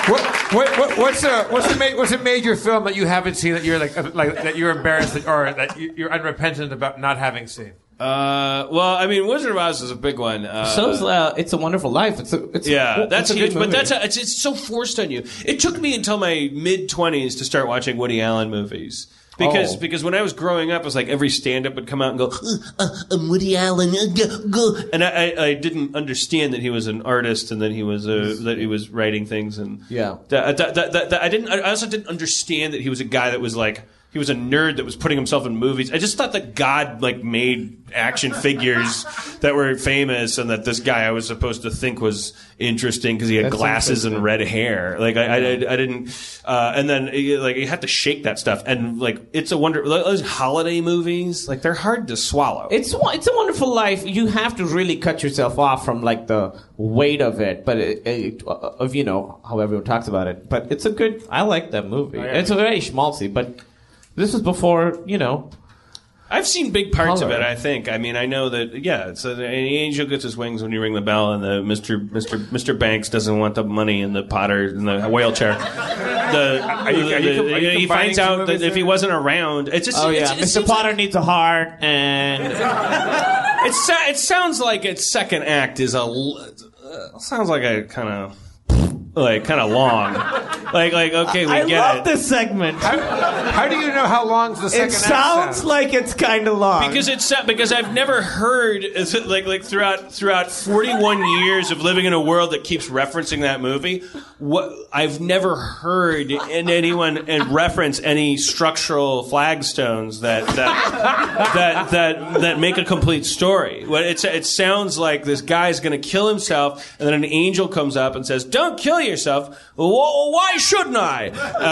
What's a major film that you haven't seen that you're like that you're embarrassed or that you're unrepentant about not having seen? Well, I mean, Wizard of Oz is a big one. So's It's a Wonderful Life. It's that's a huge, good movie. but it's so forced on you. It took me until my mid-20s to start watching Woody Allen movies. Because when I was growing up, it was like every stand-up would come out and go, I'm Woody Allen, go. And I didn't understand that he was an artist and that he was writing things and I also didn't understand that he was a guy that was like. He was a nerd that was putting himself in movies. I just thought that God made action figures that were famous, and that this guy I was supposed to think was interesting because he had glasses and red hair. I didn't. And then you have to shake that stuff. And It's a Wonder. Those holiday movies, they're hard to swallow. It's a Wonderful Life. You have to really cut yourself off from the weight of it, but how everyone talks about it. But it's a good. I like that movie. It's a very schmaltzy, but. This was before, I've seen big parts of it, I think. I mean, I know that, it's an angel gets his wings when you ring the bell, and the Mr. Banks doesn't want the money in the Potter, in the wheelchair. He finds out that if he wasn't around, it's just... Mr. Potter needs a heart, and... It sounds like its second act is sounds like a kind of long. Okay, we get it. I love this segment. How do you know how long's the second act? It sounds like it's kind of long. Because I've never heard throughout 41 years of living in a world that keeps referencing that movie, I've never heard anyone reference any structural flagstones that make a complete story. It sounds like this guy's going to kill himself, and then an angel comes up and says, "Don't kill yourself." Well, why shouldn't I?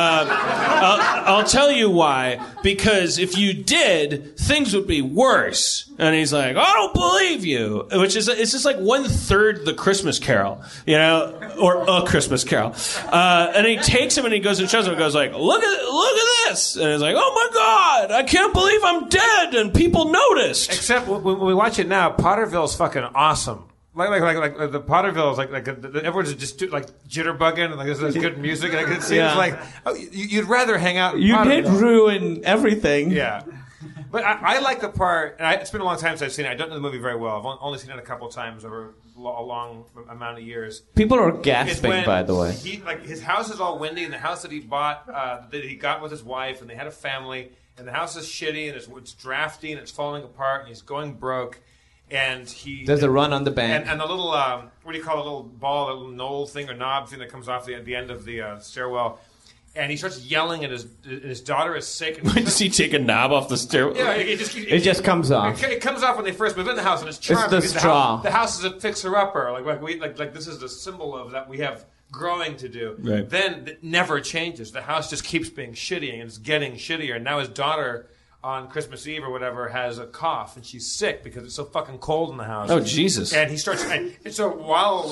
I'll tell you why. Because if you did, things would be worse. And he's like, "I don't believe you," it's just like 1/3 the Christmas Carol, or A Christmas Carol. And he takes him and he goes and shows him and goes like, look at this. And he's like, "Oh my God, I can't believe I'm dead and people noticed." Except when we watch it now, Potterville's fucking awesome. Like the Potterville's everyone's just jitterbugging and there's good music and it seems you'd rather hang out. You did ruin everything. Yeah, but I like the part. And it's been a long time since I've seen it. I don't know the movie very well. I've only seen it a couple of times over a long amount of years. People are gasping, by the way. His house is all windy, and the house that he bought, that he got with his wife, and they had a family, and the house is shitty, and it's drafty, and it's falling apart, and he's going broke. And there's a run on the bank, and the little what do you call a little ball, a little knoll thing or knob thing that comes off the end of the stairwell, and he starts yelling at his daughter is sick. And does he take a knob off the stairwell? Yeah, it just comes off. It comes off when they first move in the house, and it's charming. It's the straw. The house is a fixer-upper. Like this is the symbol of that we have growing to do. Right. Then it never changes. The house just keeps being shitty, and it's getting shittier. And now his daughter, on Christmas Eve or whatever, has a cough, and she's sick because it's so fucking cold in the house. Oh, Jesus. And he starts... And so while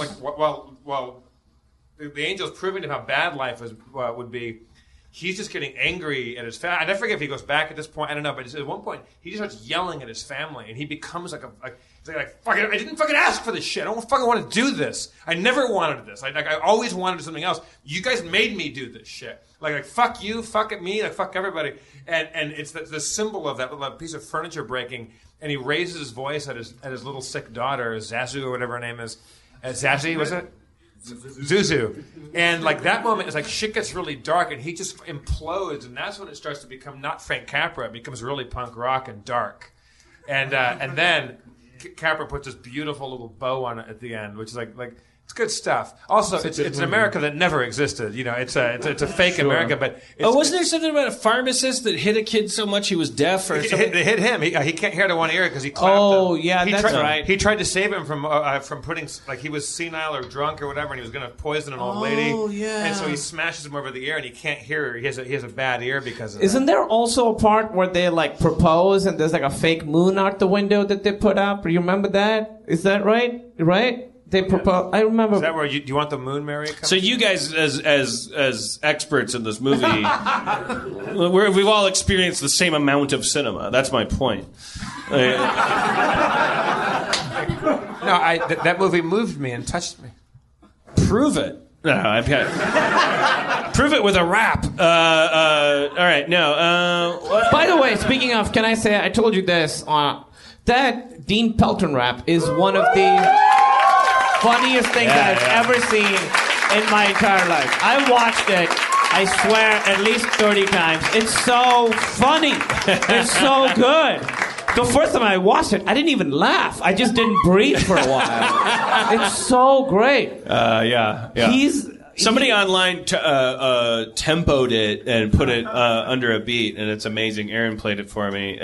the angel's proving to him how bad life would be, he's just getting angry at his family. I never forget if he goes back at this point. I don't know, but at one point, he just starts yelling at his family, and he becomes like fucking, I didn't fucking ask for this shit. I don't fucking want to do this. I never wanted this. I always wanted something else. You guys made me do this shit. Like fuck you, fuck at me, fuck everybody. And it's the symbol of that little piece of furniture breaking. And he raises his voice at his little sick daughter, Zazu or whatever her name is. Zazie, was it? Zuzu. And that moment is shit gets really dark and he just implodes, and that's when it starts to become not Frank Capra, it becomes really punk rock and dark. and then Capra puts this beautiful little bow on it at the end, which is like it's good stuff. Also, it's an America that never existed. You know, it's a fake America. But wasn't there something about a pharmacist that hit a kid so much he was deaf or something? They hit him. He can't hear to one ear because he clapped him. Yeah, that's right. He tried to save him from putting, like, he was senile or drunk or whatever, and he was going to poison an old lady. Oh, yeah. And so he smashes him over the ear, and he can't hear her. He has a bad ear because of Isn't there also a part where they, like, propose and there's, like, a fake moon out the window that they put up? You remember that? Is that right? Right? They propose. I remember. Is that where do you want the moon, Mary? So you guys, as experts in this movie, we've all experienced the same amount of cinema. That's my point. That movie moved me and touched me. Prove it. No, I've got. Prove it with a rap. All right, no. By the way, speaking of, can I say I told you this? That Dean Pelton rap is one of the funniest things that I've ever seen in my entire life. I watched it, I swear, at least 30 times. It's so funny. It's so good. The first time I watched it, I didn't even laugh. I just didn't breathe for a while. It's so great. Yeah. Somebody online tempoed it and put it under a beat, and it's amazing. Aaron played it for me,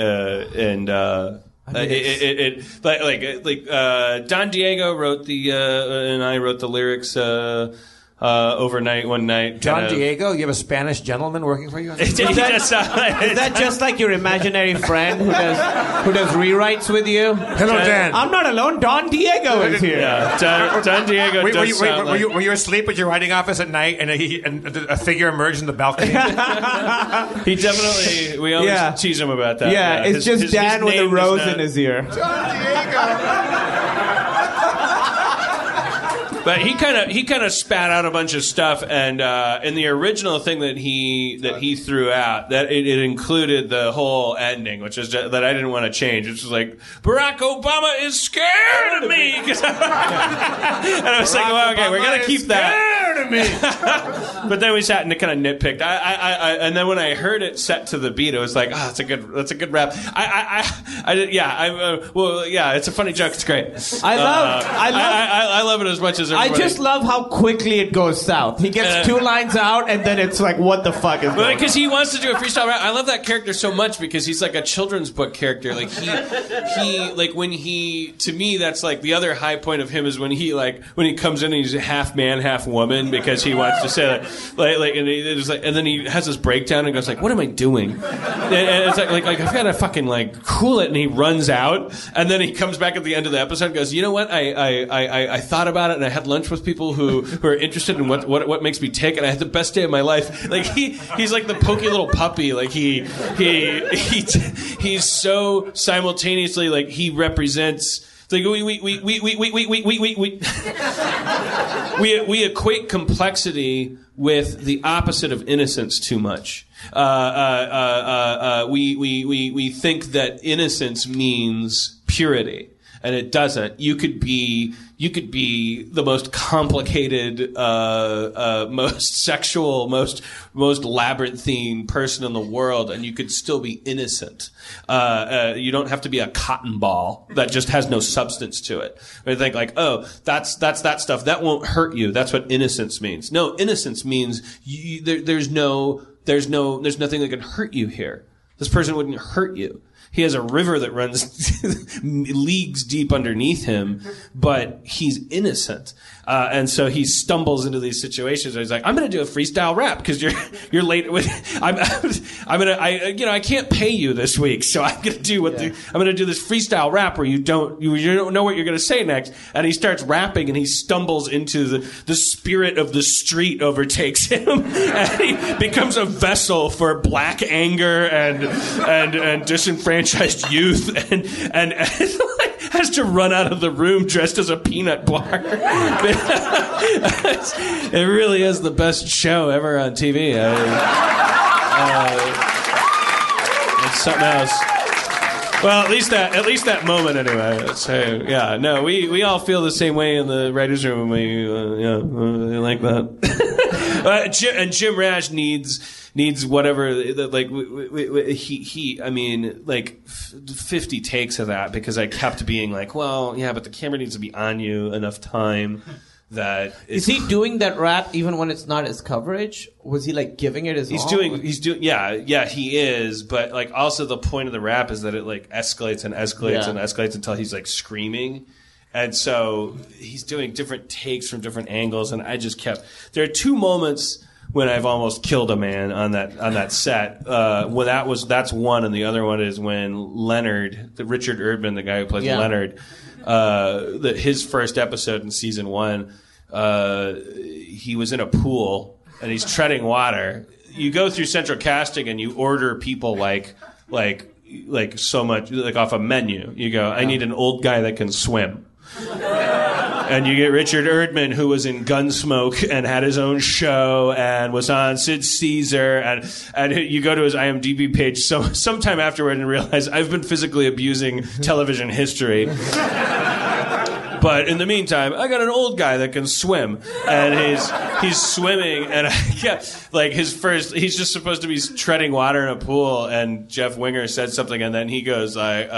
Don Diego wrote and I wrote the lyrics overnight one night. Don Diego, you have a Spanish gentleman working for you? Is that just like your imaginary friend who does rewrites with you? Hello, Dan. I'm not alone. Don Diego is here. Yeah, Don Diego. Were you asleep at your writing office at night, and a figure emerged in the balcony? He definitely. We always tease him about that. Yeah, it's just Dan with a rose in his ear. Don Diego. But he kind of spat out a bunch of stuff, and in the original thing that he threw out, that it included the whole ending, which is that I didn't want to change. Which was like, Barack Obama is scared of me, and I was like, well, okay, we're gonna keep that. Scared of me. But then we sat and kind of nitpicked. And then when I heard it set to the beat, it was like, that's a good rap. It's a funny joke. It's great. I love it as much as everybody. I just love how quickly it goes south. He gets 2 lines out, and then it's like, what the fuck is going on? Because he wants to do a freestyle rap. I love that character so much because he's like a children's book character. Like to me, that's like the other high point of him is when he comes in and he's half man, half woman because he wants to say that, and then he has this breakdown and goes like, what am I doing? And it's like I've got to fucking cool it, and he runs out, and then he comes back at the end of the episode and goes, you know what? I thought about it, and I had lunch with people who are interested in what makes me tick, and I had the best day of my life. Like he's like the pokey little puppy. Like he's so simultaneously like he represents. Like we equate complexity with the opposite of innocence too much. We think that innocence means purity. And it doesn't. You could be the most complicated, most sexual, most labyrinthine person in the world, and you could still be innocent. You don't have to be a cotton ball that just has no substance to it. I think like, oh, that's that stuff that won't hurt you. That's what innocence means. No, innocence means there's nothing that can hurt you here. This person wouldn't hurt you. He has a river that runs leagues deep underneath him, but he's innocent. And so he stumbles into these situations where he's like, I'm going to do a freestyle rap because you're late. I can't pay you this week. So I'm going to do I'm going to do this freestyle rap where you don't know what you're going to say next. And he starts rapping and he stumbles into the spirit of the street overtakes him. And he becomes a vessel for black anger and disenfranchised youth and has to run out of the room dressed as a peanut bar. It really is the best show ever on TV. It's something else. Well, at least that moment anyway. So we all feel the same way in the writers' room. We like that. And Jim Rash needs whatever, like, I mean, like 50 takes of that because I kept being like, well, yeah, but the camera needs to be on you enough time that is he doing that rap even when it's not his coverage? Was he like giving it his all? He's doing yeah he is, but like also the point of the rap is that it like escalates and escalates until he's like screaming. And so he's doing different takes from different angles, and I just kept. There are two moments when I've almost killed a man on that set. Well, that's one, and the other one is when Leonard, Richard Erdman, the guy who plays Leonard, his first episode in season 1, he was in a pool and he's treading water. You go through central casting and you order people like so much, like off a menu. You go, I need an old guy that can swim. And you get Richard Erdman, who was in Gunsmoke and had his own show and was on Sid Caesar, and you go to his IMDb page sometime afterward and realize I've been physically abusing television history. But in the meantime, I got an old guy that can swim, and he's swimming, and he's just supposed to be treading water in a pool, and Jeff Winger said something, and then he goes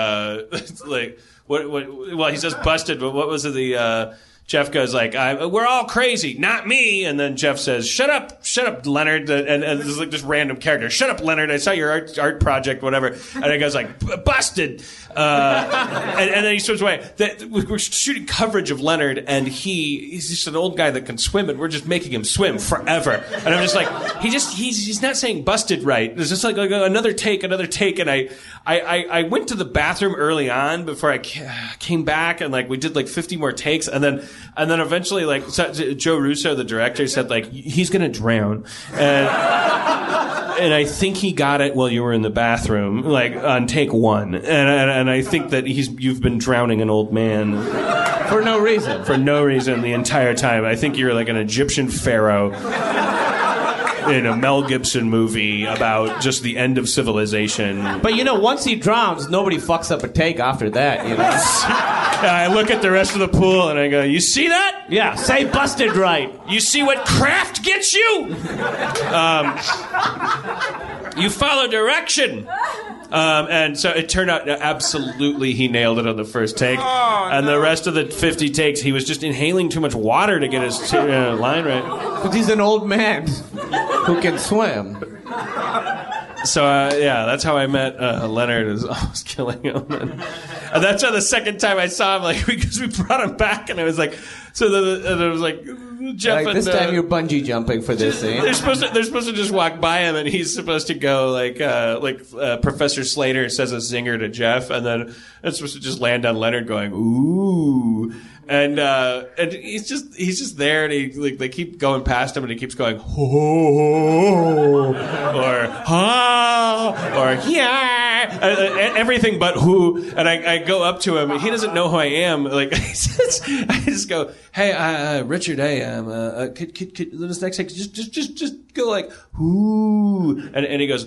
Well, he says busted, but what was it? Jeff goes like, "We're all crazy, not me." And then Jeff says, "Shut up, Leonard." And this is like this random character. "Shut up, Leonard. I saw your art project, whatever." And he goes like, "Busted." And then he swims away. We're shooting coverage of Leonard, and he's just an old guy that can swim, and we're just making him swim forever. And I'm just like, he's not saying busted right. It's just like another take. And I went to the bathroom early on before I came back, and like we did like 50 more takes, and then eventually like Joe Russo, the director, said like he's gonna drown, and I think he got it while you were in the bathroom, like on take 1, and I think that you've been drowning an old man for no reason. For no reason the entire time. I think you're like an Egyptian pharaoh in a Mel Gibson movie about just the end of civilization. But once he drowns, nobody fucks up a take after that. I look at the rest of the pool and I go, "You see that? Yeah, say busted right. You see what craft gets you? You follow direction." And so it turned out absolutely he nailed it on the first take. And the rest of the 50 takes, he was just inhaling too much water to get his line right. But he's an old man who can swim. So, that's how I met Leonard, is almost killing him. And that's how the second time I saw him, like, because we brought him back, and I was like, and it was like, Jeff like, this time you're bungee jumping for this scene. They're supposed to just walk by him, and he's supposed to go like Professor Slater says a zinger to Jeff, and then it's supposed to just land on Leonard going, "Ooh." And he's just there, and they keep going past him, and he keeps going, "Ho," or "Ha," or "Yeah," everything but "who." And I go up to him, and he doesn't know who I am. Like I just go, "Hey, Richard, hey, could this next take just go like "who," and he goes.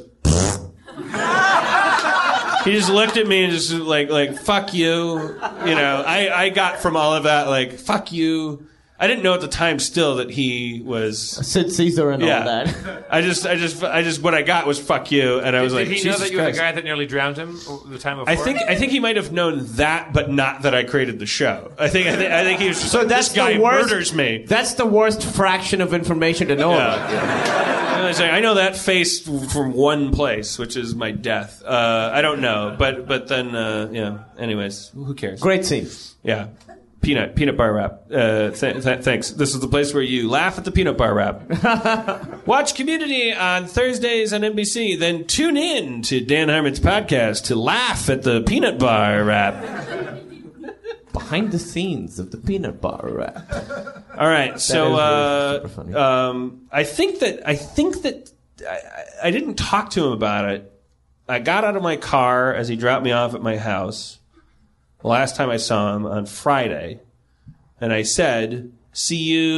He just looked at me and just like fuck you. I got from all of that like fuck you. I didn't know at the time still that he was Sid Caesar and all that. I just what I got was fuck you, and I was like, did he know that you were the guy that nearly drowned him the time before? I think he might have known that, but not that I created the show. I think he was just so like, that's this guy murders me. That's the worst fraction of information to know about. I know that face from one place, which is my death. I don't know, but then Anyways, who cares? Great scene. Yeah. Peanut bar rap. Thanks. This is the place where you laugh at the peanut bar rap. Watch Community on Thursdays on NBC. Then tune in to Dan Harmon's podcast to laugh at the peanut bar rap. Behind the scenes of the peanut bar rap. All right. So really super funny. I think that I didn't talk to him about it. I got out of my car as he dropped me off at my house. The last time I saw him on Friday, and I said, "See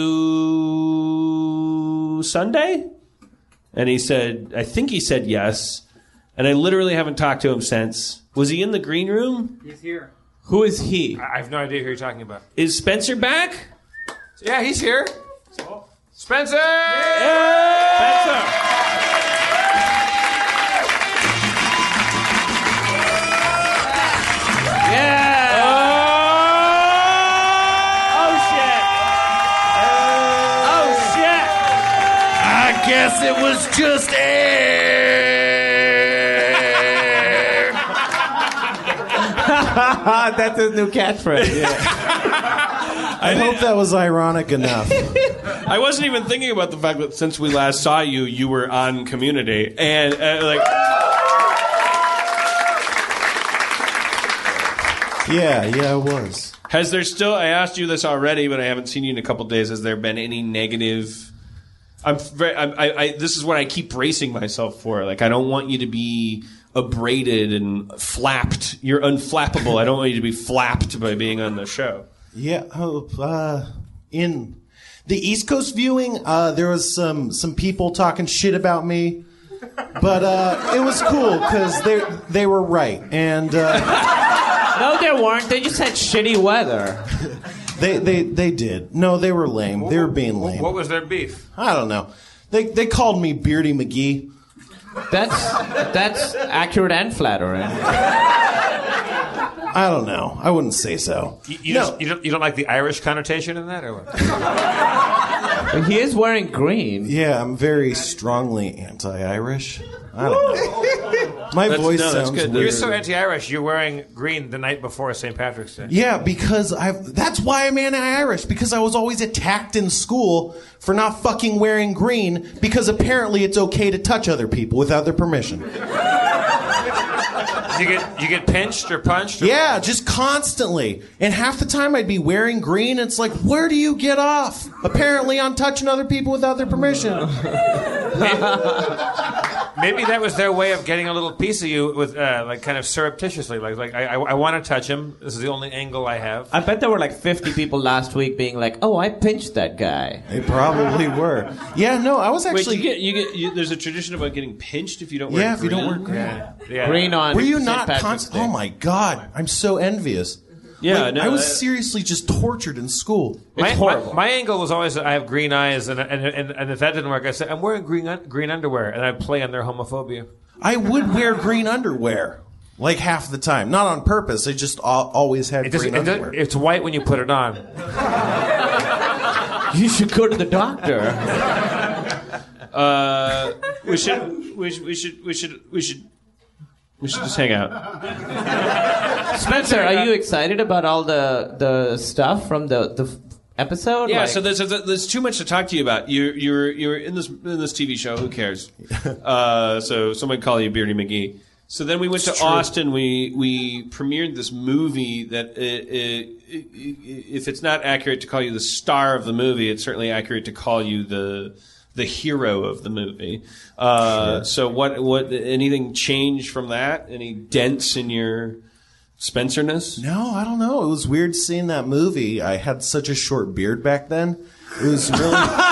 you Sunday?" And he said, I think he said yes, and I literally haven't talked to him since. Was he in the green room? He's here. Who is he? I have no idea who you're talking about. Is Spencer back? Yeah, he's here. Spencer! Yeah! Spencer! Yeah! Oh shit! Oh shit! I guess it was just air. That's his new catchphrase. I hope that was ironic enough. I wasn't even thinking about the fact that since we last saw you, you were on Community, and Yeah, I was. Has there still? I asked you this already, but I haven't seen you in a couple days. Has there been any negative? This is what I keep bracing myself for. Like, I don't want you to be abraded and flapped. You're unflappable. I don't want you to be flapped by being on the show. Yeah. In the East Coast viewing, there was some people talking shit about me, but it was cool because they were right. And no, they weren't. They just had shitty weather. They did. No, they were lame. They were being lame. What was their beef? I don't know. They called me Beardy McGee. That's accurate and flattering. I don't know. I wouldn't say so. You don't like the Irish connotation in that, or what? He is wearing green. Yeah, I'm very strongly anti-Irish. I don't know. My voice sounds good. weird. You're so anti-Irish. You're wearing green the night before St. Patrick's Day. Yeah, because that's why I'm anti-Irish, because I was always attacked in school for not fucking wearing green, because apparently it's okay to touch other people without their permission. You get pinched or punched? Or Yeah, just constantly. And half the time I'd be wearing green, and it's like, where do you get off? Apparently I'm touching other people without their permission. Maybe that was their way of getting a little piece of you with, like, kind of surreptitiously. Like I want to touch him. This is the only angle I have. I bet there were like 50 people last week being like, "Oh, I pinched that guy." They probably were. Yeah, no, I was actually... Wait, there's a tradition about getting pinched if you don't wear green. Yeah, if you don't wear green. Yeah. Green on Were you St. not Patrick's Day. Oh my God, I'm so envious. Yeah, Like, no, I was seriously just tortured in school. It's horrible. My angle was always I have green eyes, and if that didn't work, I said I'm wearing green underwear, and I play on their homophobia. I would wear green underwear, like half the time. Not on purpose. I just always had green underwear. It's white when you put it on. You should go to the doctor. We should just hang out. Spencer, are you excited about all the stuff from the episode? Yeah, Like- so there's too much to talk to you about. You're in this TV show. Who cares? So someone call you Beardy McGee. So then we went to Austin. We premiered this movie that if it's not accurate to call you the star of the movie, it's certainly accurate to call you the hero of the movie. So what anything changed from that? Any dents in your Spencer-ness? No, I don't know. It was weird seeing that movie. I had such a short beard back then. It was really...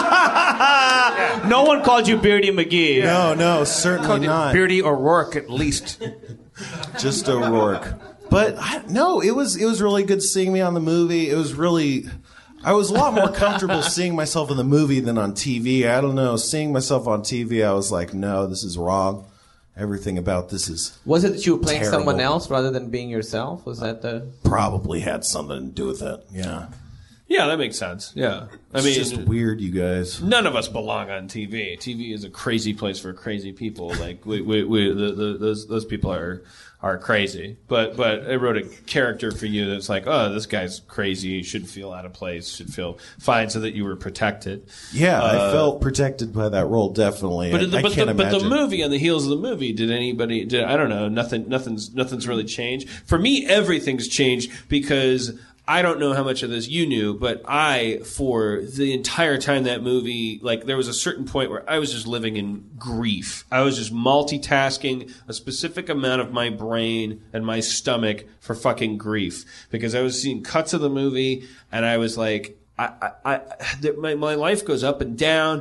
No one called you Beardy McGee. No, certainly not. Beardy O'Rourke, at least. Just O'Rourke. But no, it was really good seeing me on the movie. It was really... I was a lot more comfortable seeing myself in the movie than on TV. I don't know. Seeing myself on TV, I was like, no, this is wrong. Everything about this is Was it that you were playing terrible. someone else rather than being yourself? Was that the... Probably had something to do with it. Yeah. Yeah, that makes sense. Yeah, It's just weird, you guys. None of us belong on TV. TV is a crazy place for crazy people. Like those people are crazy. But I wrote a character for you that's like, oh, this guy's crazy. You shouldn't feel out of place. Should feel fine, so that you were protected. Yeah, I felt protected by that role, definitely. But I can't imagine. the movie, on the heels of the movie, I don't know. Nothing's really changed. For me, everything's changed because I don't know how much of this you knew, but for the entire time that movie, like, there was a certain point where I was just living in grief. I was just multitasking a specific amount of my brain and my stomach for fucking grief. Because I was seeing cuts of the movie, and I was like, my life goes up and down.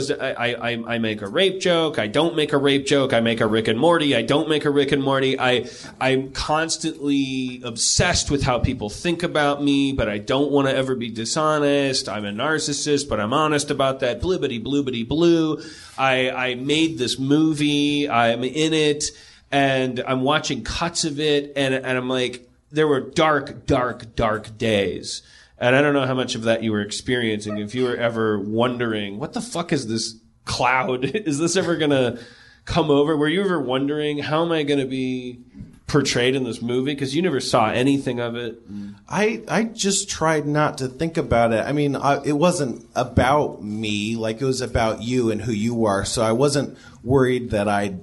I make a rape joke. I don't make a rape joke. I make a Rick and Morty. I don't make a Rick and Morty. I'm constantly obsessed with how people think about me, but I don't want to ever be dishonest. I'm a narcissist, but I'm honest about that. Blibbity, bloobity, blue. I made this movie. I'm in it, and I'm watching cuts of it, and I'm like, there were dark, dark, dark days. And I don't know how much of that you were experiencing. If you were ever wondering, what the fuck is this cloud? Is this ever going to come over? Were you ever wondering, how am I going to be portrayed in this movie? Because you never saw anything of it. I just tried not to think about it. I mean, it wasn't about me. Like, it was about you and who you are. So I wasn't worried that I'd,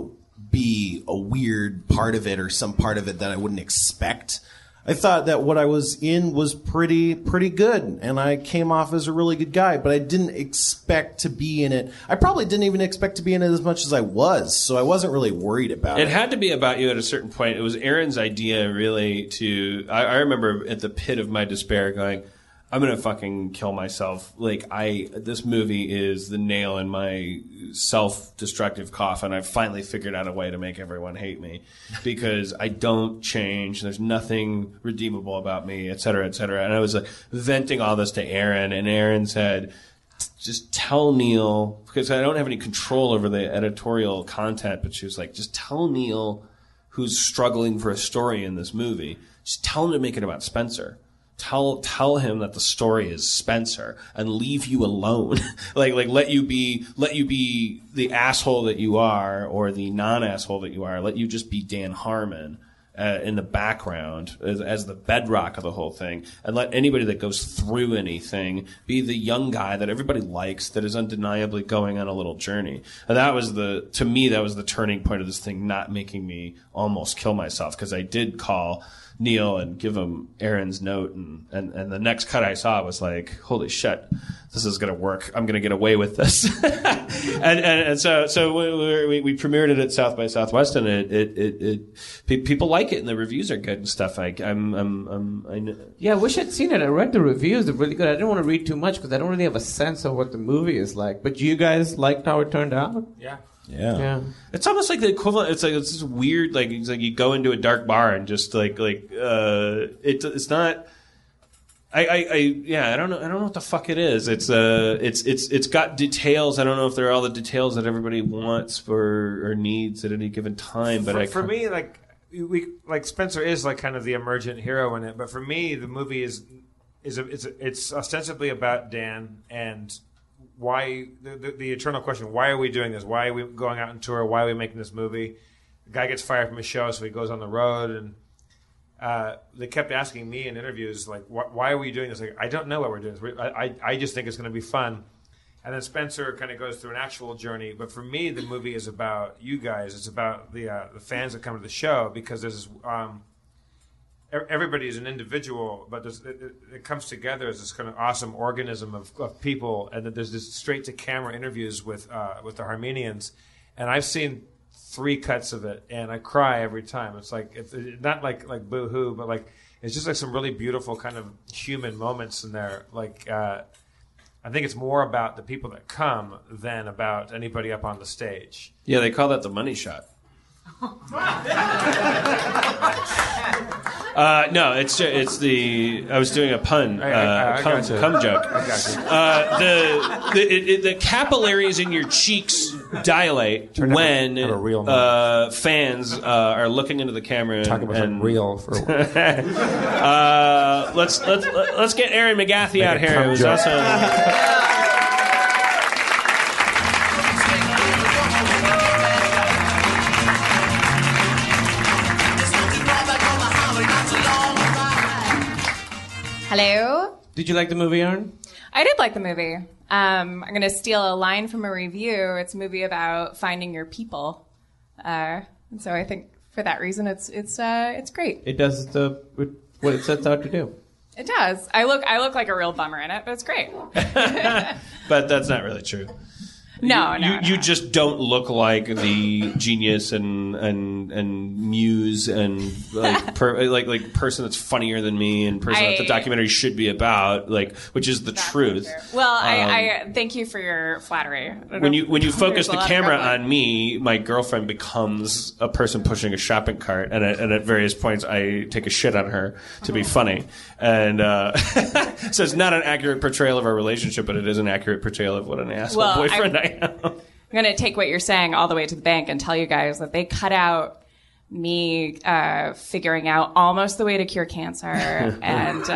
be a weird part of it or some part of it that I wouldn't expect. I thought that what I was in was pretty good, and I came off as a really good guy, but I didn't expect to be in it. I probably didn't even expect to be in it as much as I was, so I wasn't really worried about it. It had to be about you at a certain point. It was Aaron's idea, really, I remember at the pit of my despair going, I'm going to fucking kill myself. Like, this movie is the nail in my self-destructive coffin. I've finally figured out a way to make everyone hate me because I don't change. There's nothing redeemable about me, et cetera, et cetera. And I was like venting all this to Aaron, and Aaron said, just tell Neil, because I don't have any control over the editorial content, but she was like, just tell Neil, who's struggling for a story in this movie, just tell him to make it about Spencer. Tell him that the story is Spencer and leave you alone. like let you be the asshole that you are or the non-asshole that you are. Let you just be Dan Harmon in the background as the bedrock of the whole thing, and let anybody that goes through anything be the young guy that everybody likes that is undeniably going on a little journey. And that was the turning point of this thing, not making me almost kill myself, because I did call Neil and give him Aaron's note, and the next cut I saw was like, holy shit, this is gonna work. I'm gonna get away with this. and so we premiered it at South by Southwest, and people like it, and the reviews are good and stuff. I wish I'd seen it. I read the reviews; they're really good. I didn't want to read too much because I don't really have a sense of what the movie is like. But you guys liked how it turned out? Yeah. It's almost like the equivalent. It's this weird, it's like you go into a dark bar and just it's not. I don't know what the fuck it is. It's got details. I don't know if they're all the details that everybody wants or needs at any given time. But for me, Spencer is like kind of the emergent hero in it. But for me, the movie it's ostensibly about Dan and why the eternal question: why are we doing this? Why are we going out on tour? Why are we making this movie? The guy gets fired from his show, so he goes on the road, and they kept asking me in interviews, like, why are we doing this? Like, I don't know why we're doing this. I just think it's going to be fun. And then Spencer kind of goes through an actual journey. But for me, the movie is about you guys. It's about the fans that come to the show, because there's this, everybody is an individual, but it comes together as this kind of awesome organism of people. And then there's this straight-to-camera interviews with the Harmenians. And I've seen 3 cuts of it, and I cry every time. It's like, it's not like Boo-hoo, but like, it's just like some really beautiful kind of human moments in there. Like, I think it's more about the people that come than about anybody up on the stage. Yeah, they call that the money shot. No, it's the. I was doing a pun, cum joke. The capillaries in your cheeks dilate when fans are looking into the camera. Talk about something real for a while. Let's get Aaron McGathy out here. It was also. Hello. Did you like the movie, Aaron? I did like the movie. I'm going to steal a line from a review. It's a movie about finding your people, and so I think for that reason, it's great. It does what it sets out to do. It does. I look like a real bummer in it, but it's great. But that's not really true. You just don't look like the genius and muse and like person that's funnier than me and person that the documentary should be about, like, which is the truth. Well, I thank you for your flattery. When you focus the camera on me, my girlfriend becomes a person pushing a shopping cart, and at various points I take a shit on her to be funny. And so it's not an accurate portrayal of our relationship, but it is an accurate portrayal of what an asshole boyfriend I am. I'm going to take what you're saying all the way to the bank and tell you guys that they cut out me figuring out almost the way to cure cancer. And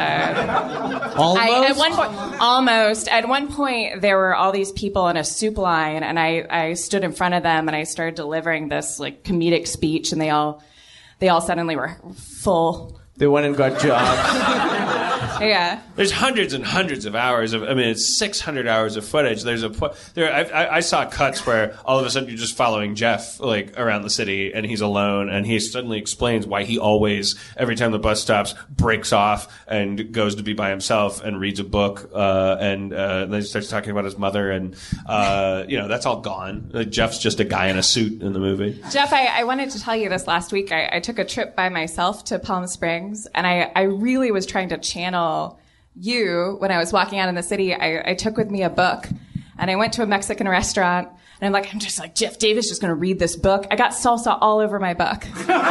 at one point, there were all these people in a soup line, and I stood in front of them and I started delivering this like comedic speech, and they all suddenly were full. They went and got jobs. Yeah. There's hundreds and hundreds of hours of. I mean, it's 600 hours of footage. I saw cuts where all of a sudden you're just following Jeff like around the city, and he's alone, and he suddenly explains why he always, every time the bus stops, breaks off and goes to be by himself and reads a book, and then he starts talking about his mother, and that's all gone. Jeff's just a guy in a suit in the movie. Jeff, I wanted to tell you this last week. I took a trip by myself to Palm Springs, and I really was trying to channel you when I was walking out in the city. I took with me a book, and I went to a Mexican restaurant, and I'm just like, Jeff Davis just going to read this book. I got salsa all over my book.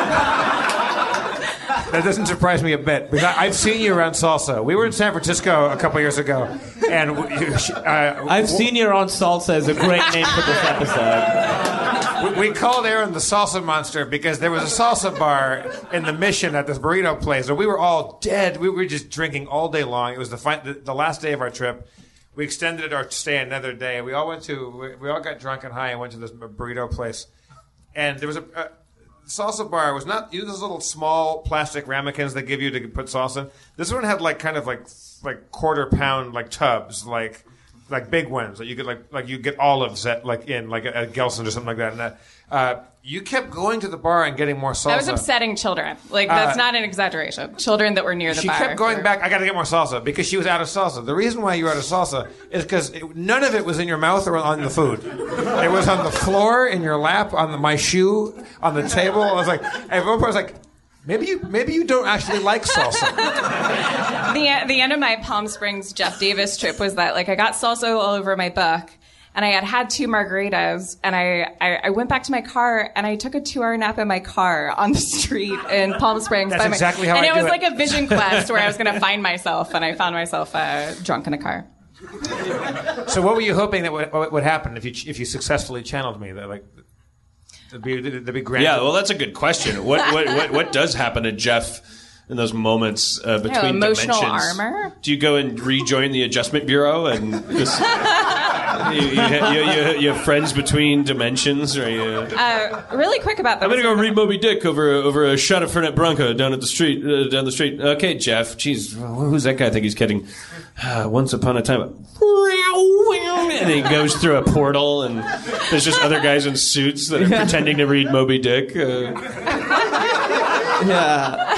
That doesn't surprise me a bit, because I've seen you around salsa. We were in San Francisco a couple years ago, and I've seen you around salsa is a great name for this episode. We called Aaron the salsa monster because there was a salsa bar in the Mission at this burrito place, and we were all dead. We were just drinking all day long. It was the last day of our trip. We extended our stay another day. We all got drunk and high and went to this burrito place, and there was a salsa bar was not those little small plastic ramekins they give you to put salsa in. This one had like quarter pound like tubs, like big ones that you could like you get olives at at Gelson's or something like that. And you kept going to the bar and getting more salsa. I was upsetting children. That's not an exaggeration. Children that were near the bar. She kept going back. I got to get more salsa because she was out of salsa. The reason why you were out of salsa is because none of it was in your mouth or on the food. It was on the floor, in your lap, on my shoe, on the table. I was like, at one point I was like, maybe you don't actually like salsa. The end of my Palm Springs Jeff Davis trip was that I got salsa all over my book, and I had 2 margaritas, and I went back to my car, and I took a 2-hour nap in my car on the street in Palm Springs. That's exactly how I do it. And it was like a vision quest where I was going to find myself, and I found myself drunk in a car. So what were you hoping that would happen if you successfully channeled me? That'd be grand. Yeah, well, that's a good question. What does happen to Jeff in those moments between emotional dimensions? Armor? Do you go and rejoin the Adjustment Bureau and just you have friends between dimensions? Or really quick about that. I'm gonna go read Moby Dick over a shot of Fernet Branca down the street. Okay, Jeff. Jeez, who's that guy? I think he's kidding. Once upon a time. And he goes through a portal, and there's just other guys in suits that are pretending to read Moby Dick. Yeah.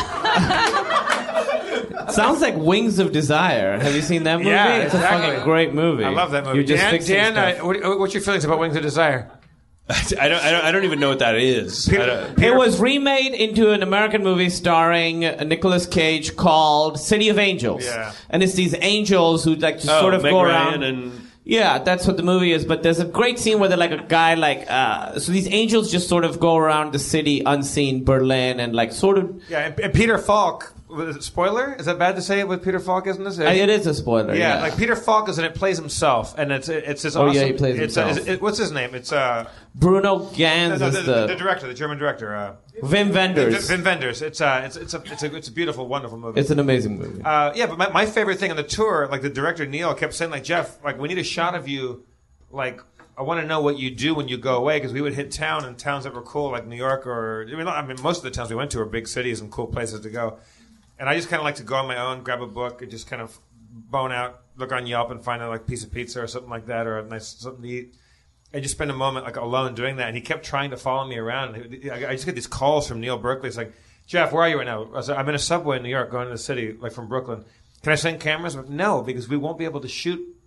Sounds like Wings of Desire. Have you seen that movie? Yeah, it's a fucking great movie. I love that movie. Dan, what's your feelings about Wings of Desire? I don't even know what that is. It was remade into an American movie starring Nicolas Cage called City of Angels. Yeah. And it's these angels who sort of Meg go Ryan around. Yeah, that's what the movie is. But there's a great scene where they're like a guy so these angels just sort of go around the city unseen, Berlin, and sort of. Yeah, and Peter Falk. Spoiler? Is that bad to say it with Peter Falk, isn't it? It is a spoiler. Yeah, Peter Falk is in it, plays himself, and it's his. Oh awesome, yeah, he plays himself. What's his name? It's Bruno Ganz is the director, the German director. Wim Wenders. Wim Wenders. It's a beautiful, wonderful movie. It's an amazing movie. Yeah, but my favorite thing on the tour, the director Neil kept saying, Jeff, we need a shot of you, I want to know what you do when you go away, because we would hit towns that were cool, like New York most of the towns we went to are big cities and cool places to go. And I just kind of like to go on my own, grab a book, and just kind of bone out, look on Yelp, and find a piece of pizza or something like that, or a nice something to eat, and just spend a moment alone doing that. And he kept trying to follow me around. I just get these calls from Neil Berkeley. It's like, Jeff, where are you right now? I was like, I'm in a subway in New York, going to the city, from Brooklyn. Can I send cameras? No, because we won't be able to shoot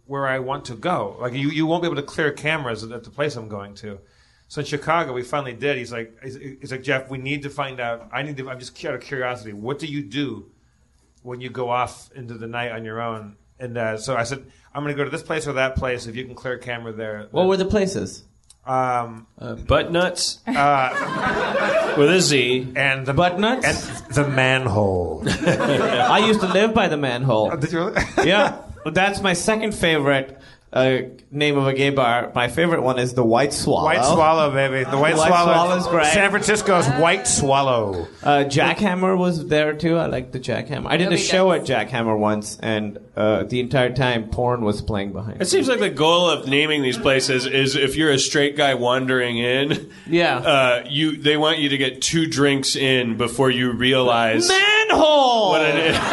where I want to go. Like you won't be able to clear cameras at the place I'm going to. So in Chicago, we finally did. He's like, Jeff, we need to find out. I'm just out of curiosity. What do you do when you go off into the night on your own? And so I said, I'm going to go to this place or that place. If you can clear a camera there. What were the places? Butt nuts with a Z, and the butt nuts, and the manhole. I used to live by the manhole. Did you really? Yeah, that's my second favorite name of a gay bar. My favorite one is the White Swallow. White Swallow, baby. The White Swallow is great. San Francisco's White Swallow. Jackhammer was there too. I like the Jackhammer. I did a show at Jackhammer once, and the entire time porn was playing behind. It seems like the goal of naming these places is if you're a straight guy wandering in, they want you to get 2 drinks in before you realize manhole. What it is.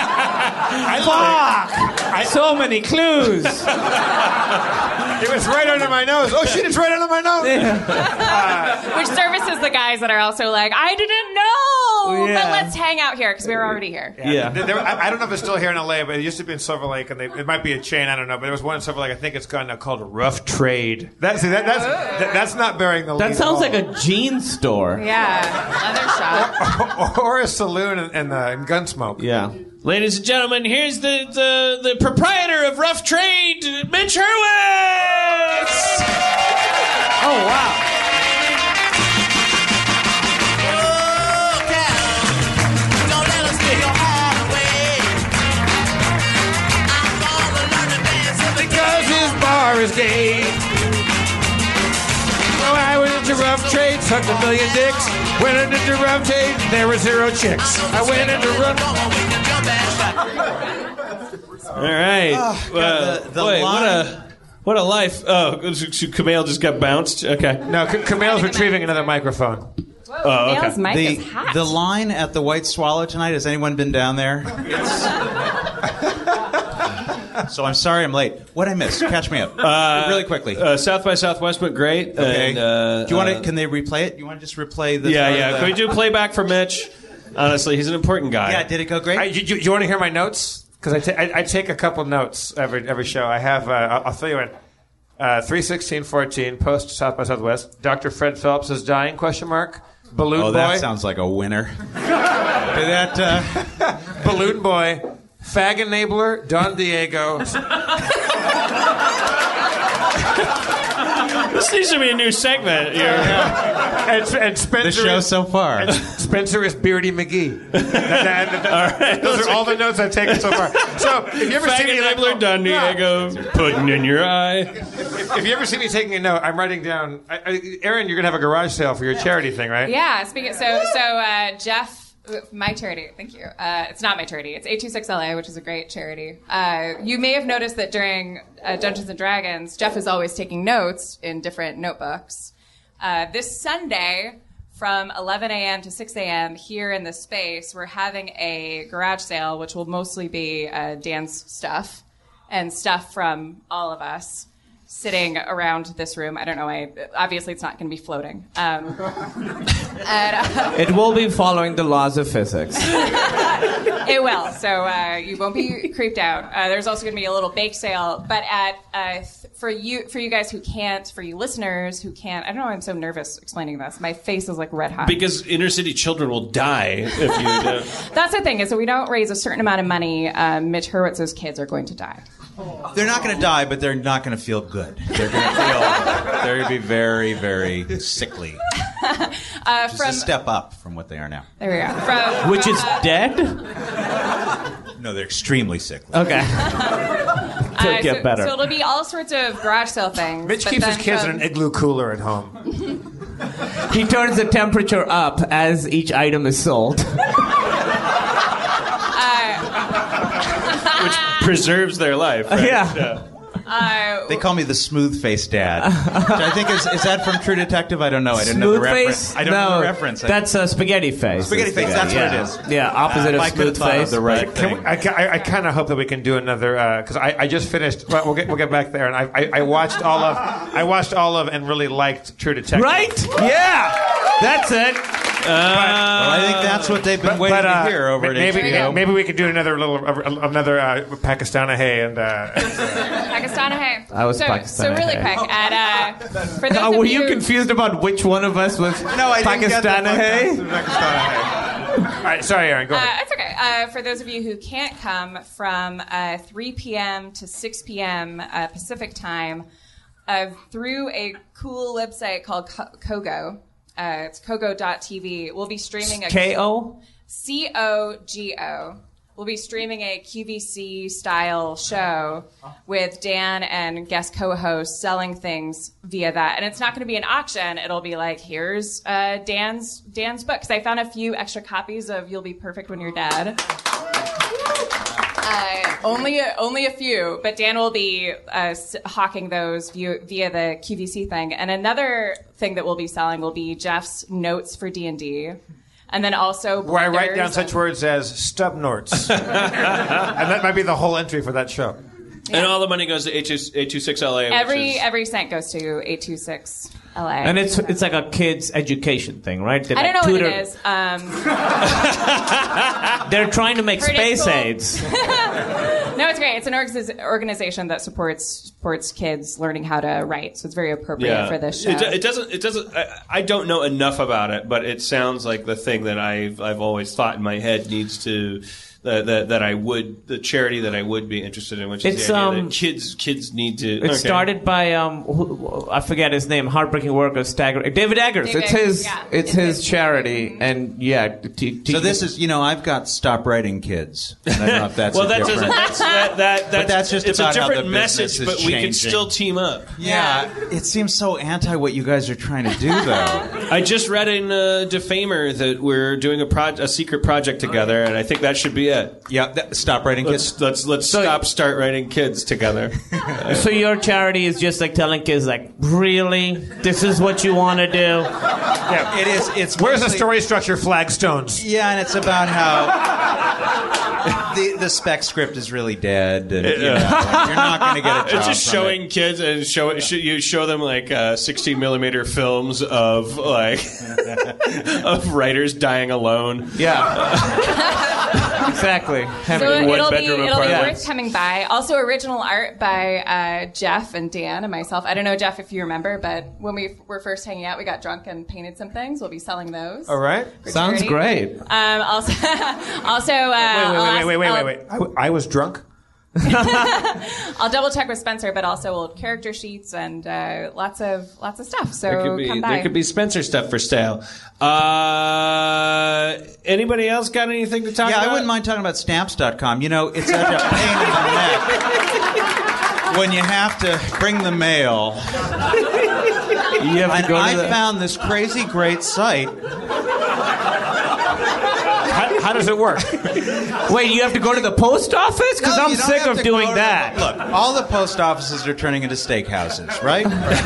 Fuck! So many clues. It was right under my nose. Oh shit! It's right under my nose. Which services the guys that are also like, I didn't know, but let's hang out here because we were already here. Yeah. I don't know if it's still here in LA, but it used to be in Silver Lake, and it might be a chain. I don't know, but there was one in Silver Lake. I think it's gone now called Rough Trade. That's not bearing the. That sounds like a jeans store. Yeah, leather shop, or a saloon and Gunsmoke. Yeah. Ladies and gentlemen, here's the proprietor of Rough Trade, Mitch Hurwitz! Oh, wow. Because his bar is gay. So I went into Rough Trade, sucked 1 million dicks. Went into Rough Trade, there were 0 chicks. I went into Rough. All right. Boy, what a life. Oh, Kumail just got bounced. Okay. No, Kumail's retrieving another microphone. Oh, okay. Mic is hot. The line at the White Swallow tonight, has anyone been down there? So I'm sorry I'm late. What'd I miss? Catch me up. Really quickly. South by Southwest went great. Okay. And, do you want to? Can they replay it? You want to just replay this? Yeah. Can we do playback for Mitch? Honestly, he's an important guy. Yeah, did it go great? You want to hear my notes? Because I take a couple notes every show. I have, I'll fill you in. 3/16/14, post South by Southwest. Dr. Fred Phelps is dying, ? Balloon Boy. That sounds like a winner. Balloon Boy. Fag Enabler, Don Diego. This needs to be a new segment. And Spencer. The show so far. And Spencer is Beardy McGee. Those are all the notes I've taken so far. So if you ever see me Enabler, Don Diego, putting in your eye. If you ever see me taking a note, I'm writing down. Aaron, you're gonna have a garage sale for your charity thing, right? Yeah. So Jeff. My charity, thank you. It's not my charity. It's 826LA, which is a great charity. You may have noticed that during Dungeons & Dragons, Jeff is always taking notes in different notebooks. This Sunday, from 11 a.m. to 6 a.m. here in this space, we're having a garage sale, which will mostly be Dan's stuff and stuff from all of us sitting around this room. I don't know. Obviously, it's not going to be floating. It will be following the laws of physics. It will. So you won't be creeped out. There's also going to be a little bake sale, but for you guys who can't, for you listeners who can't. I don't know why I'm so nervous explaining this. My face is like red hot. Because inner city children will die if you. That's the thing is that we don't raise a certain amount of money. Mitch Hurwitz's kids are going to die. They're not going to die, but they're not going to feel good. They're going to be very, very sickly. Just a step up from what they are now. There we go. Which is dead? No, they're extremely sickly. Okay. Could get better. So it'll be all sorts of garage sale things. Mitch keeps his kids in an igloo cooler at home. He turns the temperature up as each item is sold. Which preserves their life. Right? Yeah. They call me the smooth-faced dad. Which I think is that from True Detective? I don't know. I didn't know the reference. I don't know the reference. That's a spaghetti face. Spaghetti face. That's what it is. Yeah, opposite of smooth face. The right thing. I kind of hope that we can do another because I just finished. Well, we'll get back there, and I watched all of and really liked True Detective. Right? Yeah, that's it. Well, I think that's what they've been waiting to hear over at HBO. Maybe we could do another Pakistanahay and. Pakistanahay. I was so Pakistanahay. So really quick, for those were of you confused about which one of us was Pakistanahay? All right, sorry, Aaron, go ahead. It's okay. For those of you who can't come from 3 p.m. to 6 p.m. Pacific time, through a cool website called Kogo. It's kogo.tv. We'll be streaming a K-O? C-O-G-O. We'll be streaming a QVC-style show with Dan and guest co-hosts selling things via that. And it's not going to be an auction. It'll be like, here's Dan's book. Because I found a few extra copies of You'll Be Perfect When You're Dead. Only a few, but Dan will be hawking those via the QVC thing. And another thing that we'll be selling will be Jeff's notes for D&D. And then also where I write down such words as stub notes. And that might be the whole entry for that show. Yeah. And all the money goes to 826 LA. Every cent goes to 826 LA. And it's like a kid's education thing, right? I don't know what it is. They're trying to make space aids. No, it's great. It's an organization that supports kids learning how to write, so it's very appropriate for this show. It doesn't. I don't know enough about it, but it sounds like the thing that I've always thought in my head needs to. The charity that I would be interested in, which is the idea that kids need to. It's started by I forget his name. Heartbreaking Workers, David Eggers. It's his charity, and so this is I've got Stop Writing Kids. I don't know if that's that's just it's about a how the different message, business is but we changing. can still team up. Yeah, it seems so anti what you guys are trying to do, though. I just read in Defamer that we're doing a secret project together, and I think that should be it. Yeah, Stop Writing Kids. Let's start writing kids together. So your charity is just like telling kids, like, really, this is what you want to do? Yeah, it is. It's where's the story structure flagstones? Yeah, and it's about how the spec script is really dead, and you're not going to get a job. It's just showing kids and you show them like 16 millimeter films of of writers dying alone. Yeah. Exactly. So it'll be worth coming by. Also, original art by Jeff and Dan and myself. I don't know, Jeff, if you remember, but when we were first hanging out, we got drunk and painted some things. We'll be selling those. All right. Sounds great. Wait. I was drunk? I'll double check with Spencer, but also old character sheets and lots of stuff. So come by. There could be Spencer stuff for sale. Anybody else got anything to talk about? Yeah, I wouldn't mind talking about Stamps.com. It's such a pain in the neck when you have to bring the mail. I found this crazy great site. How does it work? Wait, you have to go to the post office? Because I'm sick of doing that. Look, all the post offices are turning into steakhouses, right?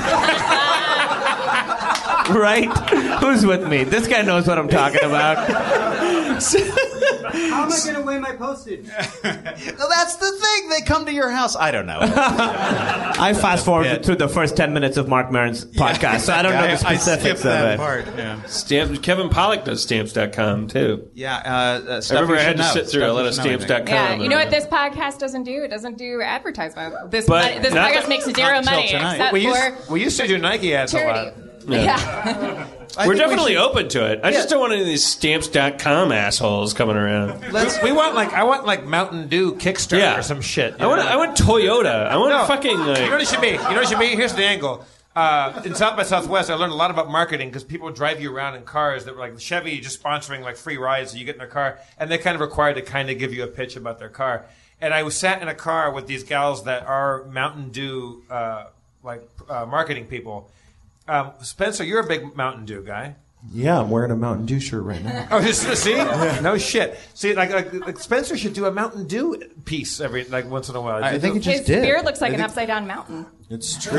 Right? Who's with me? This guy knows what I'm talking about. How am I going to weigh my postage? Well, that's the thing. They come to your house. I don't know. I fast forwarded through the first 10 minutes of Mark Maron's podcast, so I don't know the specifics of it. Part, yeah. Kevin Pollak does Stamps.com too. Yeah, I remember I had to sit through a lot of Stamps.com. Yeah, you know what this podcast doesn't do? It doesn't do advertisement. This podcast makes zero money except we used to do Nike ads charity. a lot. Yeah. We're definitely open to it. I just don't want any of these Stamps.com assholes coming around. I want Mountain Dew Kickstarter or some shit. I want Toyota. I want fucking You know what it should be? Here's the angle. In South by Southwest, I learned a lot about marketing because people would drive you around in cars that were like Chevy just sponsoring like free rides. So you get in their car, and they're kind of required to kind of give you a pitch about their car. And I was sat in a car with these gals that are Mountain Dew marketing people. Spencer, you're a big Mountain Dew guy. Yeah, I'm wearing a Mountain Dew shirt right now. Oh, see? Yeah. No shit. See, like Spencer should do a Mountain Dew piece every once in a while. I think he just His did. beard looks like an upside down mountain. It's true.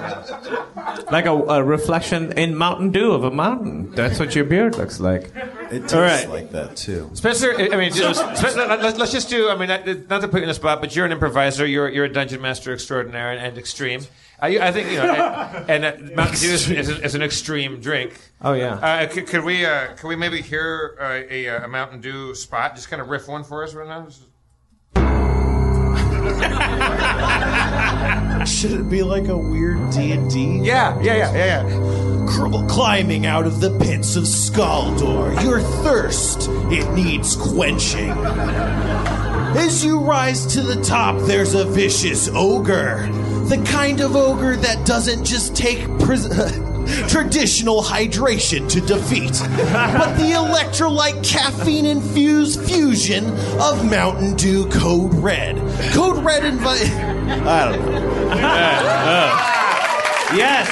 Like a reflection in Mountain Dew of a mountain. That's what your beard looks like. It tastes like that too. Spencer, I mean, let's just do. I mean, not to put you in the spot, but you're an improviser. You're a dungeon master extraordinaire and extreme. I think and Mountain Dew is an extreme drink. Oh yeah. Could we maybe hear a Mountain Dew spot? Just kind of riff one for us right now. Should it be like a weird D&D? Yeah. Climbing out of the pits of Skaldor, your thirst, it needs quenching. As you rise to the top, there's a vicious ogre. The kind of ogre that doesn't just take traditional hydration to defeat, but the electrolyte caffeine-infused fusion of Mountain Dew Code Red. Code Red I don't know. Yes.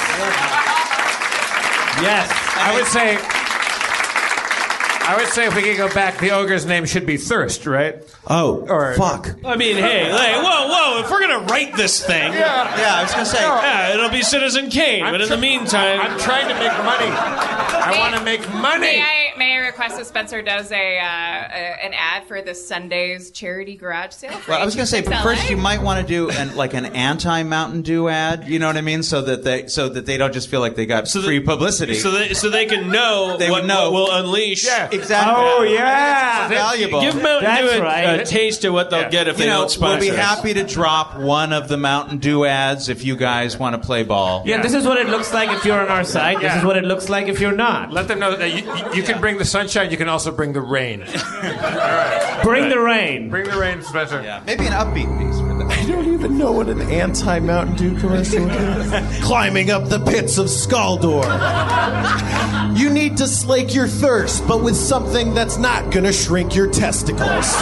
I would say if we could go back, the ogre's name should be Thirst, right? Oh, fuck. I mean, hey, whoa, if we're going to write this thing... Yeah, I was going to say... Yeah, it'll be Citizen Kane, but in the meantime... I'm trying to make money. I want to make money. May I request that Spencer does an ad for this Sunday's charity garage sale? Well, I was going to say, but first you might want to do an anti-Mountain Dew ad, you know what I mean? So that they don't just feel like they got free publicity. So they can know what will unleash... Yeah. Exactly. Oh, yeah. It's valuable. Give Mountain Dew a taste of what they'll get if they don't sponsor We'll be us. happy to drop one of the Mountain Dew ads if you guys want to play ball. Yeah, this is what it looks like if you're on our side. This is what it looks like if you're not. Let them know that you can bring the sunshine, you can also bring the rain. All right. Bring the rain. Bring the rain, Spencer. Yeah. Maybe an upbeat piece for that. I don't even know what an anti-Mountain Dew commercial is. Climbing up the pits of Skaldor. You need to slake your thirst, but with something that's not gonna shrink your testicles.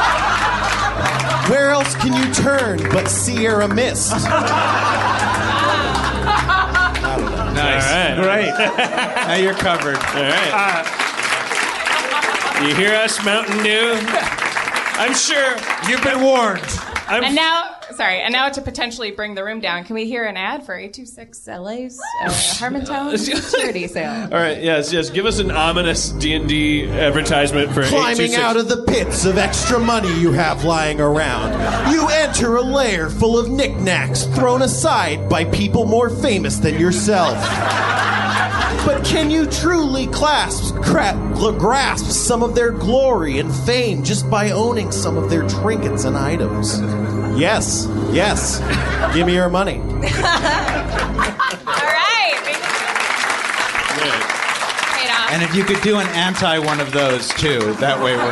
Where else can you turn but Sierra Mist? Nice. All right. Great. Now you're covered. All right. You hear us, Mountain Dew? I'm sure you've been warned. And now to potentially bring the room down, can we hear an ad for 826 LA's Harmontown charity sale? All right, yes. Give us an ominous D&D advertisement for Climbing 826. out of the pits of extra money you have lying around, you enter a lair full of knickknacks thrown aside by people more famous than yourself. But can you truly grasp some of their glory and fame just by owning some of their trinkets and items? Yes. Give me your money. All right. And if you could do an anti one of those too, that way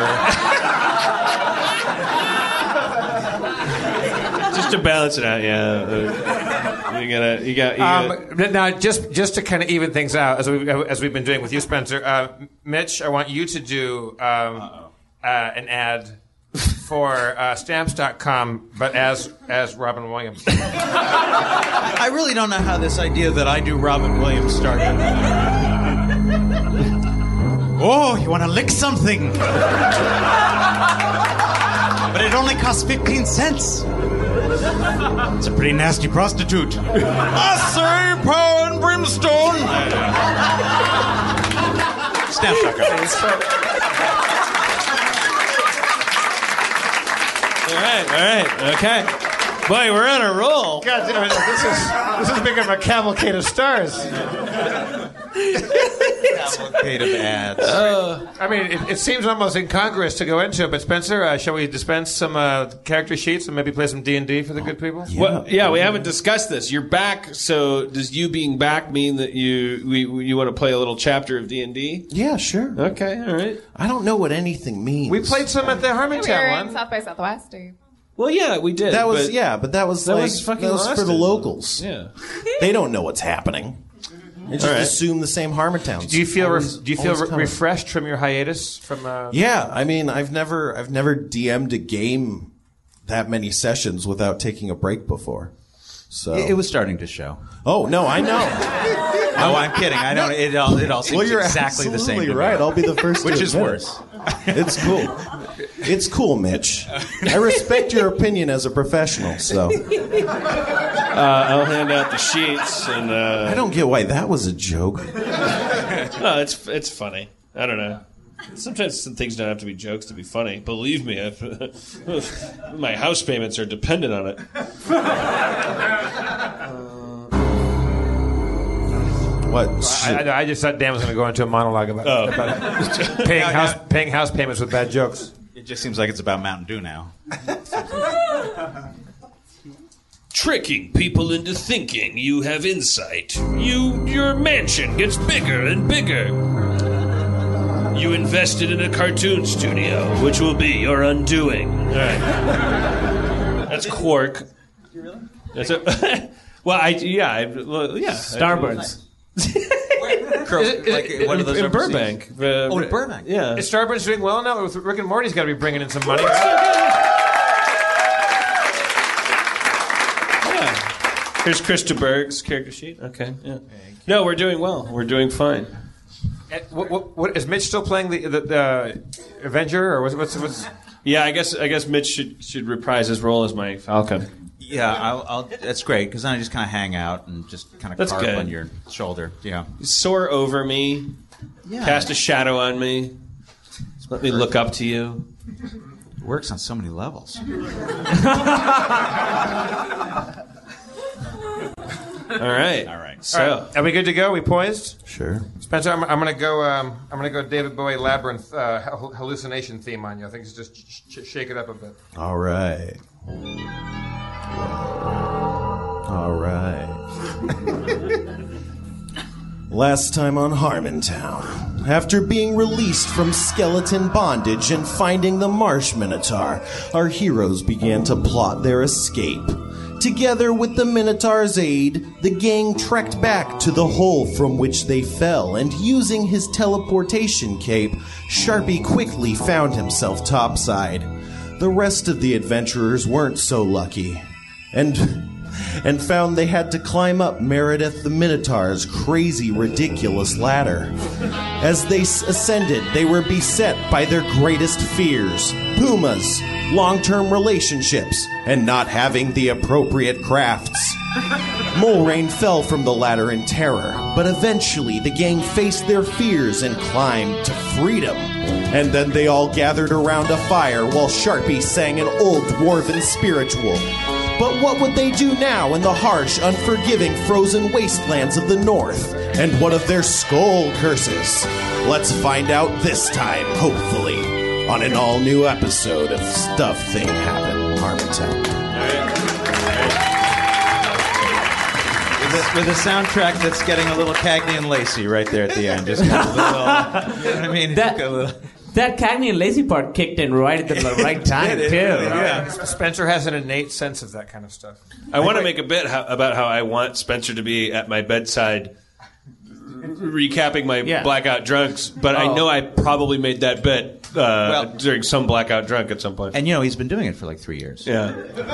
we're just to balance it out. Yeah, you got. Now, just to kind of even things out, as we've been doing with you, Spencer. Mitch, I want you to do an ad for Stamps.com, but as Robin Williams. I really don't know how this idea that I do Robin Williams started. Oh, you want to lick something? But it only costs 15 cents. It's a pretty nasty prostitute. I say power and brimstone. Stamps.com. All right, okay. Boy, we're on a roll. God, this is becoming a cavalcade of stars. Cavalcade of ads. I mean, it seems almost incongruous to go into it, but Spencer, shall we dispense some character sheets and maybe play some D&D for the good people? Yeah. We haven't discussed this. You're back, so does you being back mean that you want to play a little chapter of D&D? Yeah, sure. Okay, all right. I don't know what anything means. We played some at the Harmontown We were one. in South by Southwest. Well, yeah, we did. That was fucking for Austin. the locals. Yeah. They don't know what's happening. They just assume the same Harmontowns. Do you feel refreshed from your hiatus? Yeah, I mean, I've never DM'd a game that many sessions without taking a break before. So it was starting to show. Oh no, I know. No, I'm kidding. I know it all seems you're exactly the same. Right. I'll be the first. Which to is admit worse. It's cool. It's cool, Mitch. I respect your opinion as a professional. So I'll hand out the sheets, and I don't get why that was a joke. No, it's funny. I don't know. Sometimes some things don't have to be jokes to be funny. Believe me, my house payments are dependent on it. What? I just thought Dan was going to go into a monologue about paying house payments with bad jokes. It just seems like it's about Mountain Dew now. Tricking people into thinking you have insight. Your mansion gets bigger and bigger. You invested in a cartoon studio, which will be your undoing. All right. That's Quark. You really? That's it. Well, yeah. Starburns. One of those in Burbank. In Burbank. Yeah. Is Starburns doing well now? With Rick and Morty's got to be bringing in some money. Here's Krista Berg's character sheet. Okay. Yeah. No, we're doing well. We're doing fine. What is Mitch still playing the Avenger, or what's? Yeah, I guess Mitch should reprise his role as my Falcon. Yeah, I'll that's great because then I just kind of hang out and just kind of carp on your shoulder. Yeah, soar over me, cast a shadow on me, let me look up to you. It works on so many levels. All right. So, are we good to go? We poised? Sure. Spencer, I'm going to go. I'm going to go David Bowie Labyrinth hallucination theme on you. I think it's just shake it up a bit. All right. Last time on Harmontown, after being released from skeleton bondage and finding the Marsh Minotaur, our heroes began to plot their escape. Together with the Minotaur's aid, the gang trekked back to the hole from which they fell, and using his teleportation cape, Sharpie quickly found himself topside. The rest of the adventurers weren't so lucky, and found they had to climb up Meredith the Minotaur's crazy, ridiculous ladder. As they ascended, they were beset by their greatest fears: pumas, long-term relationships, and not having the appropriate crafts. Mulrain fell from the ladder in terror, but eventually the gang faced their fears and climbed to freedom. And then they all gathered around a fire while Sharpie sang an old dwarven spiritual. But what would they do now in the harsh, unforgiving, frozen wastelands of the North? And what of their skull curses? Let's find out this time, hopefully, on an all-new episode of Stuff Thing Happened, Harmontown. With a soundtrack that's getting a little Cagney and Lacey right there at the end. Just kind of a little, you know what I mean? That Cagney and Lacey part kicked in right at the right time, too. Yeah. Spencer has an innate sense of that kind of stuff. I want to make a bit about how I want Spencer to be at my bedside recapping my blackout drunks, but I know I probably made that bit during some blackout drunk at some point. And, he's been doing it for like 3 years. Yeah.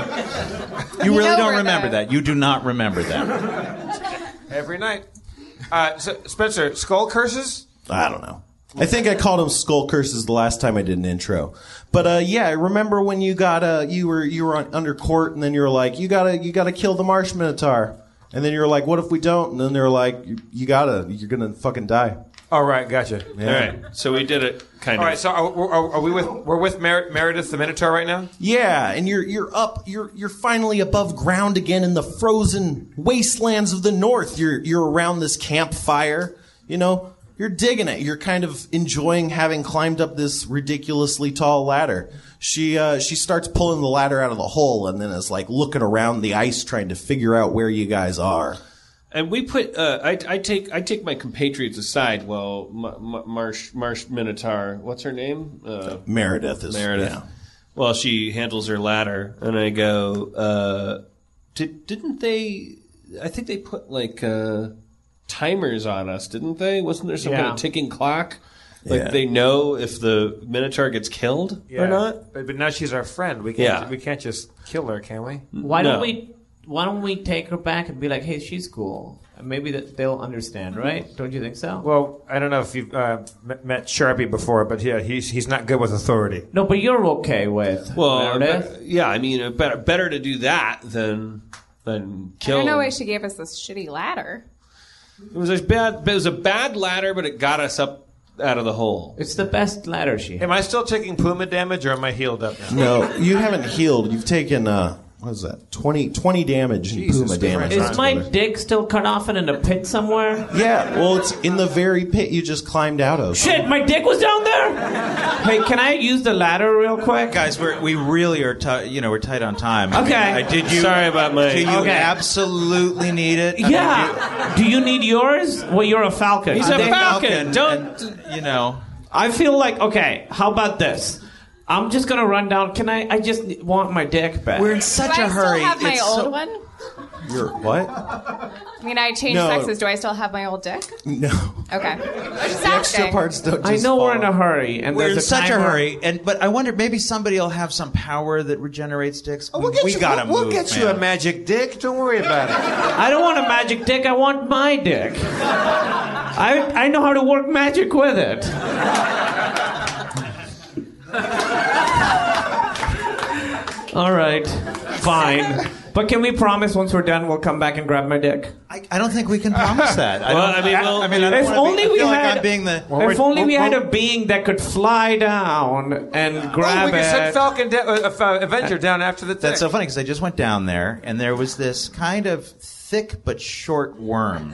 You really don't remember that. You do not remember that. Every night. So, Spencer, skull curses? I don't know. I think I called them skull curses the last time I did an intro. But I remember when you got you were under court, and then you were like, you gotta kill the Marsh Minotaur. And then you're like, what if we don't? And then they're like, you're gonna fucking die. All right, gotcha. Yeah. All right, so we did it kind of. All right, so we're with Meredith the Minotaur right now? Yeah, and you're finally above ground again in the frozen wastelands of the North. You're around this campfire, You're digging it. You're kind of enjoying having climbed up this ridiculously tall ladder. She starts pulling the ladder out of the hole and then is like looking around the ice trying to figure out where you guys are. And we put I take my compatriots aside. Well, Marsh Minotaur, what's her name? Meredith. Yeah. Well, she handles her ladder, and I go, didn't they? I think they put like timers on us, didn't they? Wasn't there some kind of ticking clock? Like they know if the Minotaur gets killed or not. But now she's our friend. We can't just kill her, can we? Why don't we take her back and be like, hey, she's cool. Maybe they'll understand, right? Don't you think so? Well, I don't know if you've met Sharpie before, but he's not good with authority. No, but you're okay with Meredith? Better to do that than kill. I don't know why she gave us this shitty ladder. It was a bad ladder, but it got us up out of the hole. It's the best ladder she has. Am I still taking Puma damage, or am I healed up now? No, you haven't healed. You've taken, what is that, 20 damage in Puma damage. Is my dick still cut off and in a pit somewhere? Yeah, well, it's in the very pit you just climbed out of. Shit, my dick was down there? Hey, can I use the ladder real quick? Guys, we really are we're tight on time. Okay. Sorry about my... Do you absolutely need it? Do you need yours? Well, you're a falcon. He's a falcon. Don't... I feel like, okay, how about this? I'm just going to run down. I just want my dick back. We're in such a hurry. Do I still have my old one? You're what? I mean, I changed sexes. Do I still have my old dick? No. Okay. The extra parts don't just I know fall. we're in a hurry. And we're in such a timer. hurry. But I wonder, maybe somebody will have some power that regenerates dicks. We'll get you a magic dick. Don't worry about it. I don't want a magic dick. I want my dick. I know how to work magic with it. All right, fine. But can we promise once we're done we'll come back and grab my dick? I don't think we can promise that. If only we had a being that could fly down and grab we can it. send Falcon Avenger down after the dick. That's so funny because I just went down there and there was this kind of thick but short worm.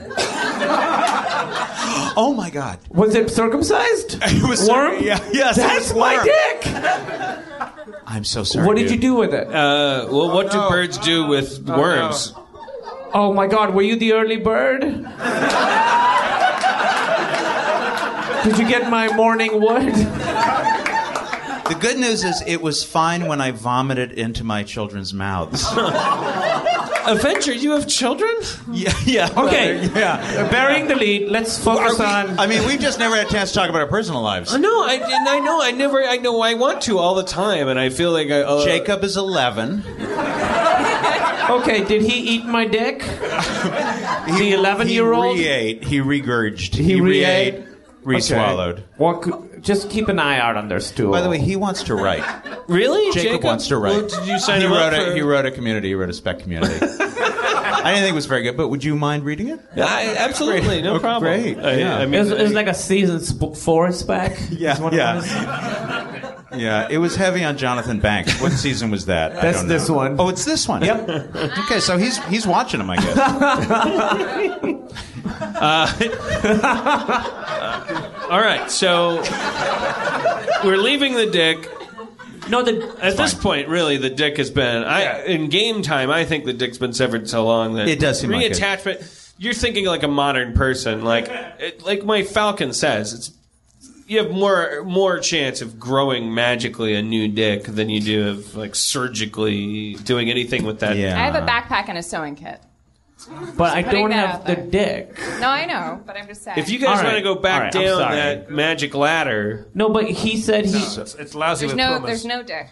Oh my God! Was it circumcised? It was worm. Yes, that's my dick. I'm so sorry. What did you do with it? Well, what do birds do with worms? No. Oh my God! Were you the early bird? Did you get my morning wood? The good news is it was fine when I vomited into my children's mouths. Avenger, you have children? Yeah. Okay. Yeah. Burying the lead. Let's focus on. I mean, we've just never had a chance to talk about our personal lives. No, I know. I want to all the time, and I feel like Jacob is 11. Okay, did he eat my dick? The 11-year-old? He regurged. He re-ate? Re-swallowed. Okay. Well, just keep an eye out on their stool. By the way, he wants to write. Really? Jacob wants to write. Well, did you sign he him wrote up for... He wrote a community. He wrote a spec community. I didn't think it was very good, but would you mind reading it? Absolutely, no problem. Great. I mean, it was like a season 4 spec. Yeah, it was heavy on Jonathan Banks. What season was that? That's this one. Oh, it's this one. Yep. Okay, so he's watching them, I guess. All right, so we're leaving the dick. No, at this point, really, the dick has been. In game time, I think the dick's been severed so long that it does seem like reattachment. You're thinking like a modern person, like my Falcon says. You have more chance of growing magically a new dick than you do of like surgically doing anything with that. Yeah. I have a backpack and a sewing kit. But I don't have the dick. No, I know, but I'm just saying. If you guys want to go back down that magic ladder. No, but he said it's lousy with Pumas. There's no dick.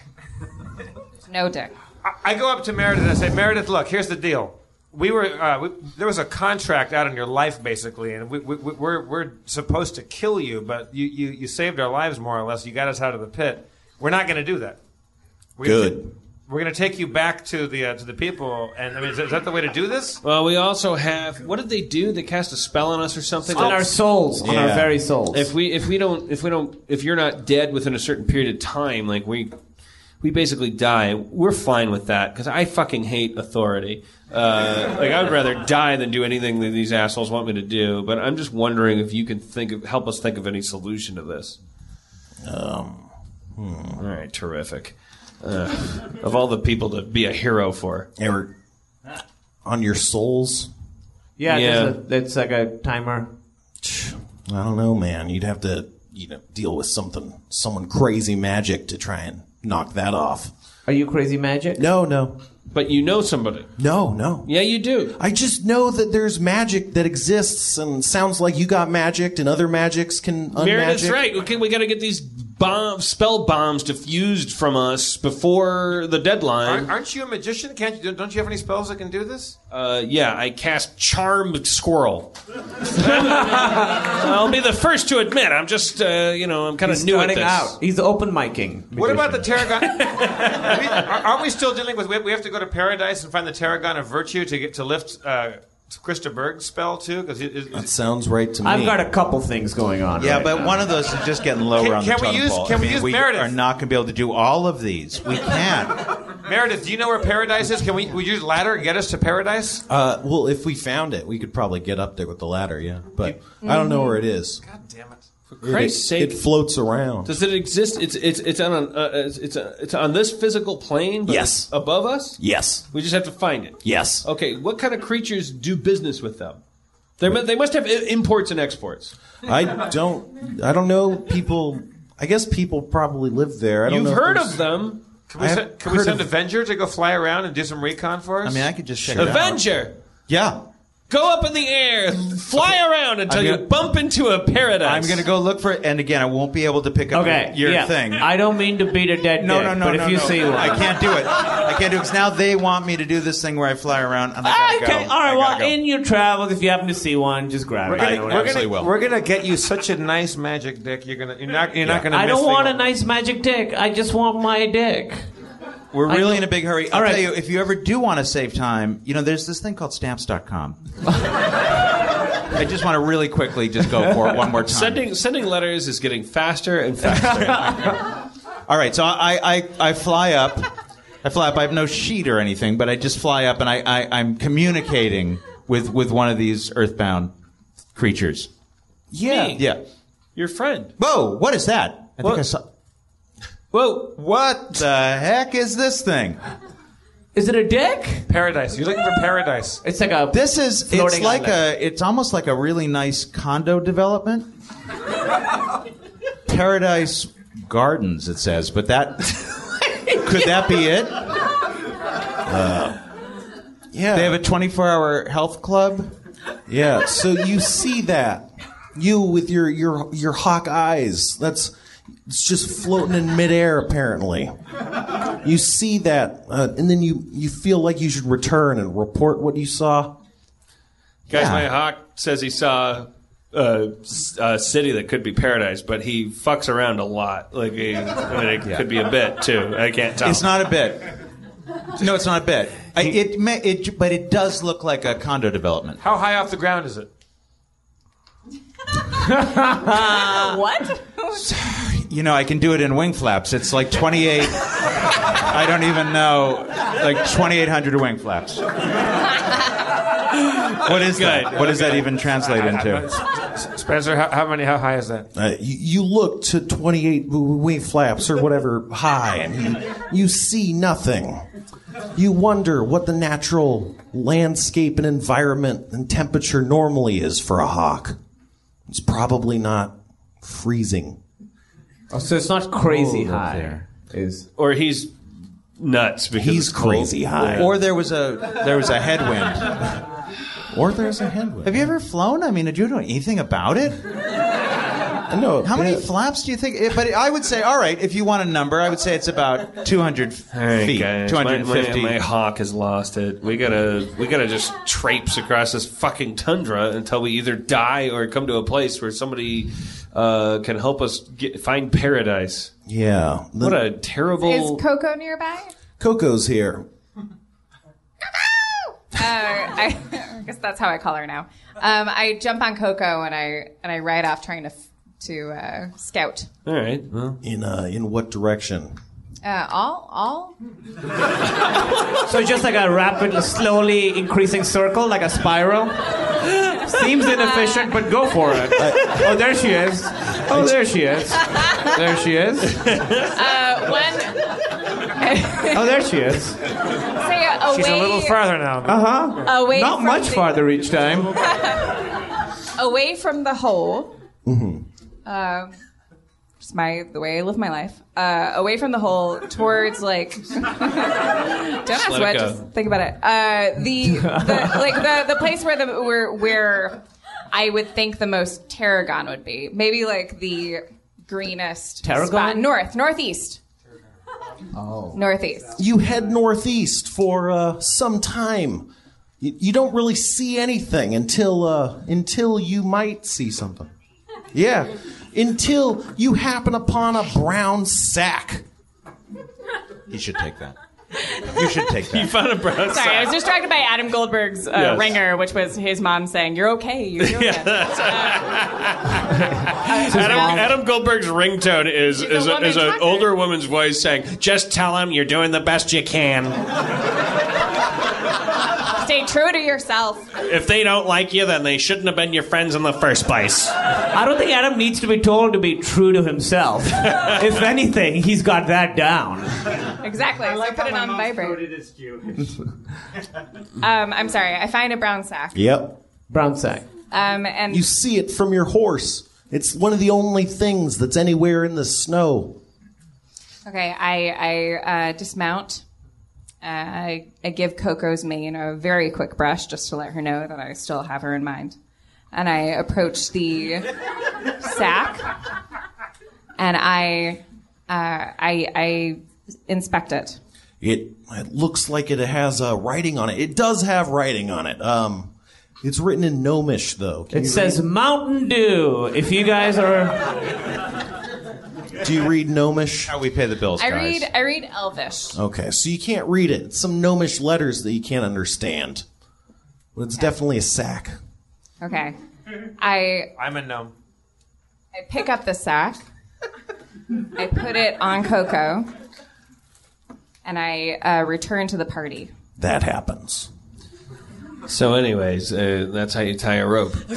No dick. I go up to Meredith and I say, Meredith, look, here's the deal. We were there was a contract out in your life, basically, and we're supposed to kill you, but you saved our lives more or less. You got us out of the pit. We're not going to do that. Good. We're going to take you back to the people, and I mean, is that the way to do this? Well, we also have. What did they do? They cast a spell on us or something? On our souls, on our very souls. If you're not dead within a certain period of time, like we basically die. We're fine with that because I fucking hate authority. Like I would rather die than do anything that these assholes want me to do. But I'm just wondering if you can help us think of any solution to this. All right, terrific. Of all the people to be a hero for, ever on your souls. Yeah. It's like a timer. I don't know, man. You'd have to deal with someone crazy magic to try and knock that off. Are you crazy magic? No. But you know somebody. No. Yeah, you do. I just know that there's magic that exists, and sounds like you got magicked, and other magics can unmagic. Meredith's right. Okay, we got to get these spell bombs diffused from us before the deadline. Aren't you a magician? Don't you have any spells that can do this? Yeah, I cast Charmed Squirrel. I'll be the first to admit, I'm just, I'm kind of new at this. Out. He's open micing. What about the Tarragon? Aren't we still dealing with? We have to go to paradise and find the Tarragon of Virtue to lift Krista Berg spell too? That sounds right to me. I've got a couple things going on. Yeah, right but now. one of those is just getting lower on the totem pole. Can we use Meredith? We are not going to be able to do all of these. We can't. Meredith, do you know where paradise is? Can we use ladder and get us to paradise? Well, if we found it, we could probably get up there with the ladder, yeah. But I don't know where it is. God damn it. For Christ's sake. It floats around. Does it exist? It's on this physical plane? But Yes. Above us? Yes. We just have to find it? Yes. Okay, what kind of creatures do business with them? They must have imports and exports. I don't know. People, I guess people probably live there. I don't You've know heard of them. Can we send Avenger to go fly around and do some recon for us? I mean, I could just check it out. Avenger! Yeah. Go up in the air, fly around until you bump into a paradise. I'm going to go look for it, and again, I won't be able to pick up your thing. I don't mean to beat a dead No, dick, no, but if you see one. I can't do it. I can't do it because now they want me to do this thing where I fly around, and I gotta Okay, go. all right. Well, go. in your travels, if you happen to see one, just grab it. We're gonna get you such a nice magic dick. You're not gonna. I miss don't want the- a nice magic dick. I just want my dick. We're I really know- in a big hurry. I'll tell you, if you ever do want to save time, there's this thing called Stamps.com. I just want to really quickly just go for it one more time. Sending letters is getting faster and faster. All right, so I fly up. I have no sheet or anything, but I just fly up and I'm communicating with one of these earthbound creatures. Yeah. Me? Yeah. Your friend. Whoa, what is that? I think I saw. Whoa. What the heck is this thing? Is it a dick? Paradise. You're looking for paradise. It's like a. It's almost like a really nice condo development. Paradise Gardens, it says, but that could that be it? Yeah. They have a 24-hour health club. Yeah. So you see that, you with your hawk eyes. It's just floating in midair, apparently. You see that, and then you feel like you should return and report what you saw. Guys, my hawk says he saw a city that could be paradise, but he fucks around a lot. It could be a bit too. I can't tell. It's not a bit. No, it's not a bit. But it does look like a condo development. How high off the ground is it? What? I can do it in wing flaps. It's like 28. I don't even know. Like 2,800 wing flaps. What is that? What does that even translate into? Spencer, how high is that? You look to 28 wing flaps or whatever high, and you see nothing. You wonder what the natural landscape and environment and temperature normally is for a hawk. It's probably not freezing. Oh, so it's not crazy high. Or he's nuts because he's it's cold. crazy high. Or there was a headwind. Or there's a headwind. Have you ever flown? I mean, did you know anything about it? No. How many flaps do you think? But I would say, all right, if you want a number, I would say it's about 200 feet. Guys, 250. my hawk has lost it. We gotta just traipse across this fucking tundra until we either die or come to a place where somebody can help us find paradise. Yeah. What a terrible. Is Coco nearby? Coco's here. I guess that's how I call her now. I jump on Coco and I ride off trying to scout. All right. Well. In what direction? All. So just like a rapid, slowly increasing circle, like a spiral. Seems inefficient, but go for it. Oh, there she is. Oh, there she is. There she is. Oh, there she is. She's a little farther now. Away Not from much the- farther each time. Away from the hole. Mm-hmm. Just the way I live my life. Away from the hole, towards like. Don't ask what. Just think about it. The place where I would think the most tarragon would be. Maybe like the greenest spot. Northeast. Oh. Northeast. You head northeast for some time. You don't really see anything until you might see something. Yeah, until you happen upon a brown sack. He should take that. You should take that. You found a brown Sorry, sack. I was distracted by Adam Goldberg's ringer, which was his mom saying, "You're okay. You're doing it." Adam Goldberg's ringtone is an older woman's voice saying, "Just tell him you're doing the best you can. Stay true to yourself." If they don't like you, then they shouldn't have been your friends in the first place." I don't think Adam needs to be told to be true to himself. If anything, he's got that down. Exactly. So I put it on vibrate. I'm sorry. I find a brown sack. Yep. Brown sack. And you see it from your horse. It's one of the only things that's anywhere in the snow. Okay, I dismount. I give Coco's mane a very quick brush just to let her know that I still have her in mind. And I approach the sack, and I inspect it. It looks like it has writing on it. It does have writing on it. It's written in Gnomish, though. It says Mountain Dew. If you guys are... Do you read Gnomish? How we pay the bills, guys. I read Elvish. Okay, so you can't read it. It's some Gnomish letters that you can't understand. But it's definitely a sack. Okay. I'm a gnome. I pick up the sack. I put it on Coco. And I return to the party. That happens. So anyways, that's how you tie a rope. 10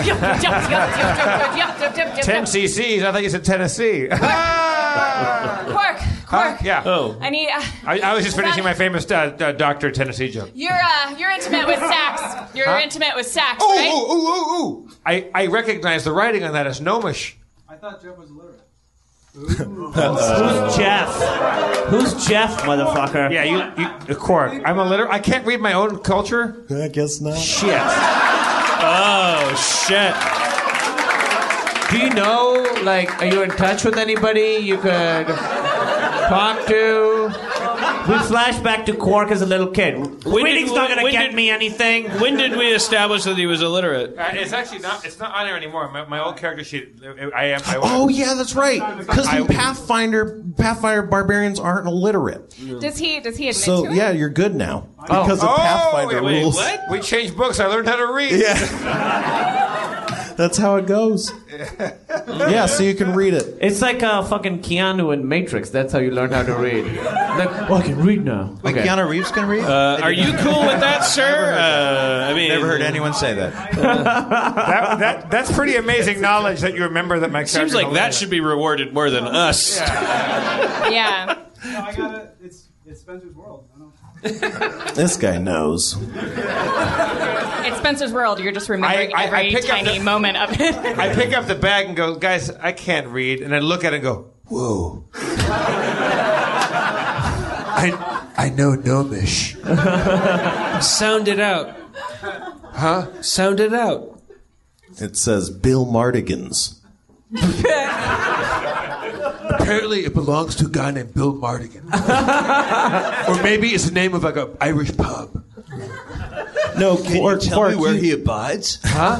cc's? I thought you said Tennessee. Quark. Yeah. Oh. I need... I was just finishing my famous Dr. Tennessee joke. You're intimate with sax. You're intimate with sax, Ooh, right? ooh. I recognize the writing on that as Gnomish. I thought Jeff was illiterate. Who's Jeff? Who's Jeff, motherfucker? Yeah, you Quark. I'm illiterate. I can't read my own culture. I guess not. Shit. Oh, shit. Do you know, are you in touch with anybody you could talk to? We flash back to Quark as a little kid. Reading's not going to get me anything. When did we establish that he was illiterate? It's actually not. It's not on there anymore. My old character sheet. Oh yeah, that's right. Because in Pathfinder barbarians aren't illiterate. Does he admit So to it? yeah, you're good now because of Pathfinder wait, rules. what? We changed books. I learned how to read. Yeah. That's how it goes. Yeah, so you can read it. It's like fucking Keanu in Matrix. That's how you learn how to read. I can read now. Wait, Okay. Keanu Reeves can read? Are you cool with that, sir? I mean, Never heard anyone say that. That's pretty amazing knowledge that you remember that my character. Seems like that should be rewarded more than us. Yeah. No, I got it. It's Spencer's World. I don't know. This guy knows. It's Spencer's World. You're just remembering I every pick up tiny the- moment of it. I pick up the bag and go, guys, I can't read. And I look at it and go, whoa. I know Gnomish. Sound it out. Huh? Sound it out. It says Bill Mardigans. Apparently it belongs to a guy named Bill Mardigan. Or maybe it's the name of like an Irish pub. No, Tell me where he abides? Huh?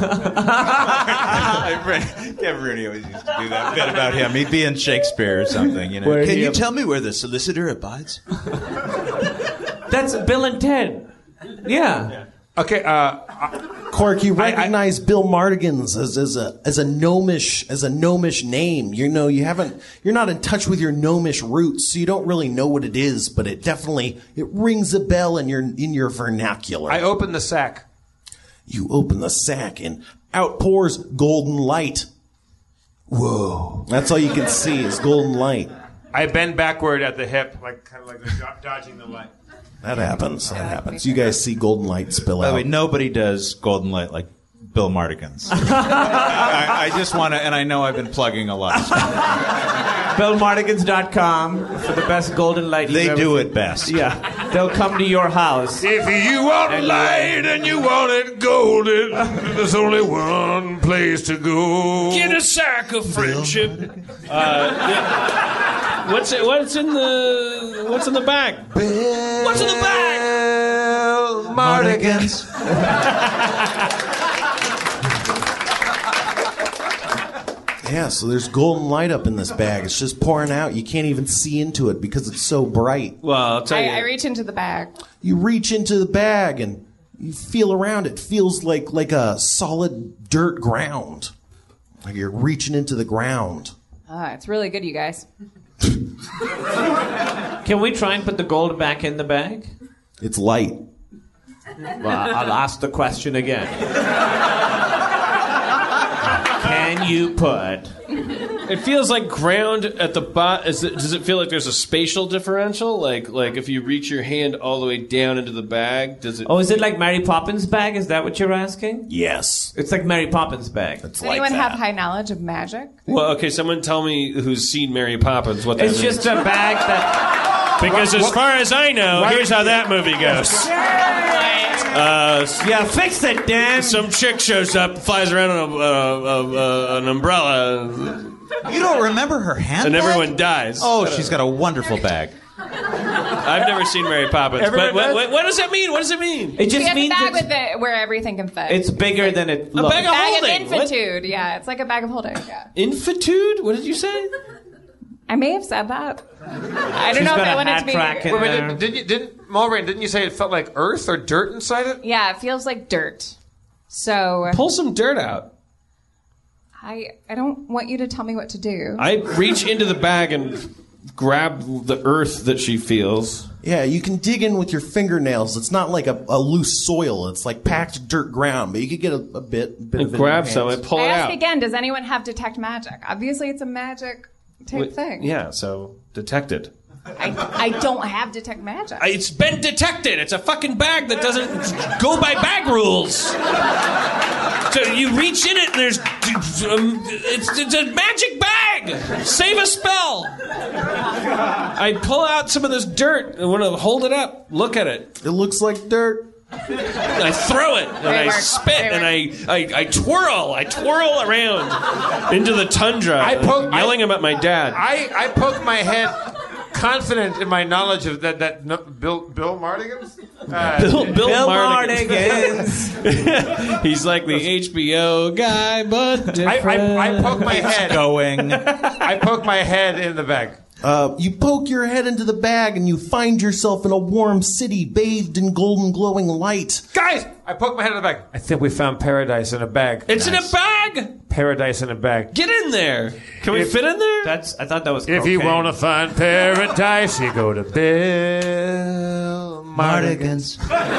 Kevin Rooney always used to do that bit about him. He'd be in Shakespeare or something, you know. Where Can he you ab- tell me where the solicitor abides? That's Bill and Ted. Yeah. Okay, Quark, you recognize Bill Mardigans as a gnomish name. You know, you're not in touch with your gnomish roots, so you don't really know what it is, but it rings a bell in your vernacular. I open the sack. You open the sack and out pours golden light. Whoa. That's all you can see is golden light. I bend backward at the hip, kind of like dodging the light. That happens. You guys see golden light spill By the out. way, nobody does Golden Light like Bill Mardigans. I just want to, and I know I've been plugging a lot. BillMardigans.com for the best golden light you've They ever do seen. it best. Yeah. They'll come to your house. If you want light and you want it golden, there's only one place to go. Get a sack of friendship. What's in the bag? What's in the bag? Bill Mardigans. Yeah, so there's golden light up in this bag. It's just pouring out. You can't even see into it because it's so bright. Well, I'll tell you. I reach into the bag. You reach into the bag and you feel around. It feels like a solid dirt ground. Like you're reaching into the ground. It's really good, you guys. Can we try and put the gold back in the bag? It's light. Well, I'll ask the question again. Can you put... It feels like ground at the bottom. Does it feel like there's a spatial differential? Like if you reach your hand all the way down into the bag, does it... Oh, is it like Mary Poppins' bag? Is that what you're asking? Yes. It's like Mary Poppins' bag. Does anyone have high knowledge of magic? Well, okay, someone tell me who's seen Mary Poppins what that It's means. just a bag that... Because as far as I know, here's how that movie goes. Yeah, fix it, Dan. Some chick shows up, flies around on an umbrella, You don't remember her handbag? and everyone dies. Oh, she's got a wonderful bag. I've never seen Mary Poppins. But what does it mean? What does it mean? It just She has a means bag with where everything can fit. it's bigger than it looks. bag of holding. Of infitude. Yeah, it's like a bag of holding. Yeah. Infitude? What did you say? I may have said that. I don't know if got I a wanted hat to be. track in there. Didn't you say it felt like earth or dirt inside it? Yeah, it feels like dirt. So Pull some dirt out. I don't want you to tell me what to do. I reach into the bag and grab the earth that she feels. Yeah, you can dig in with your fingernails. It's not like a loose soil. It's like packed dirt ground, but you could get a bit of it. Grab some and pull I it ask out. again, does anyone have detect magic? Obviously, it's a magic type thing. Yeah, so detected. I don't have detect magic. It's been detected. It's a fucking bag that doesn't go by bag rules. So you reach in it, and there's it's a magic bag. Save a spell. I pull out some of this dirt. I want to hold it up. Look at it. It looks like dirt. I throw it, and I spit, and I twirl. I twirl around into the tundra, yelling at my dad. I poke my head, confident in my knowledge of that Bill Mardigan's? Bill Mardigan. He's like the HBO guy, but different. I poke my head. Going. I poke my head in the bag. You poke your head into the bag and you find yourself in a warm city bathed in golden glowing light. Guys, I poke my head in the bag. I think we found paradise in a bag. It's in a bag. Paradise in a bag. Get in there. Can we fit in there? I thought that was If you want to find paradise, you go to Bill Mardigan's.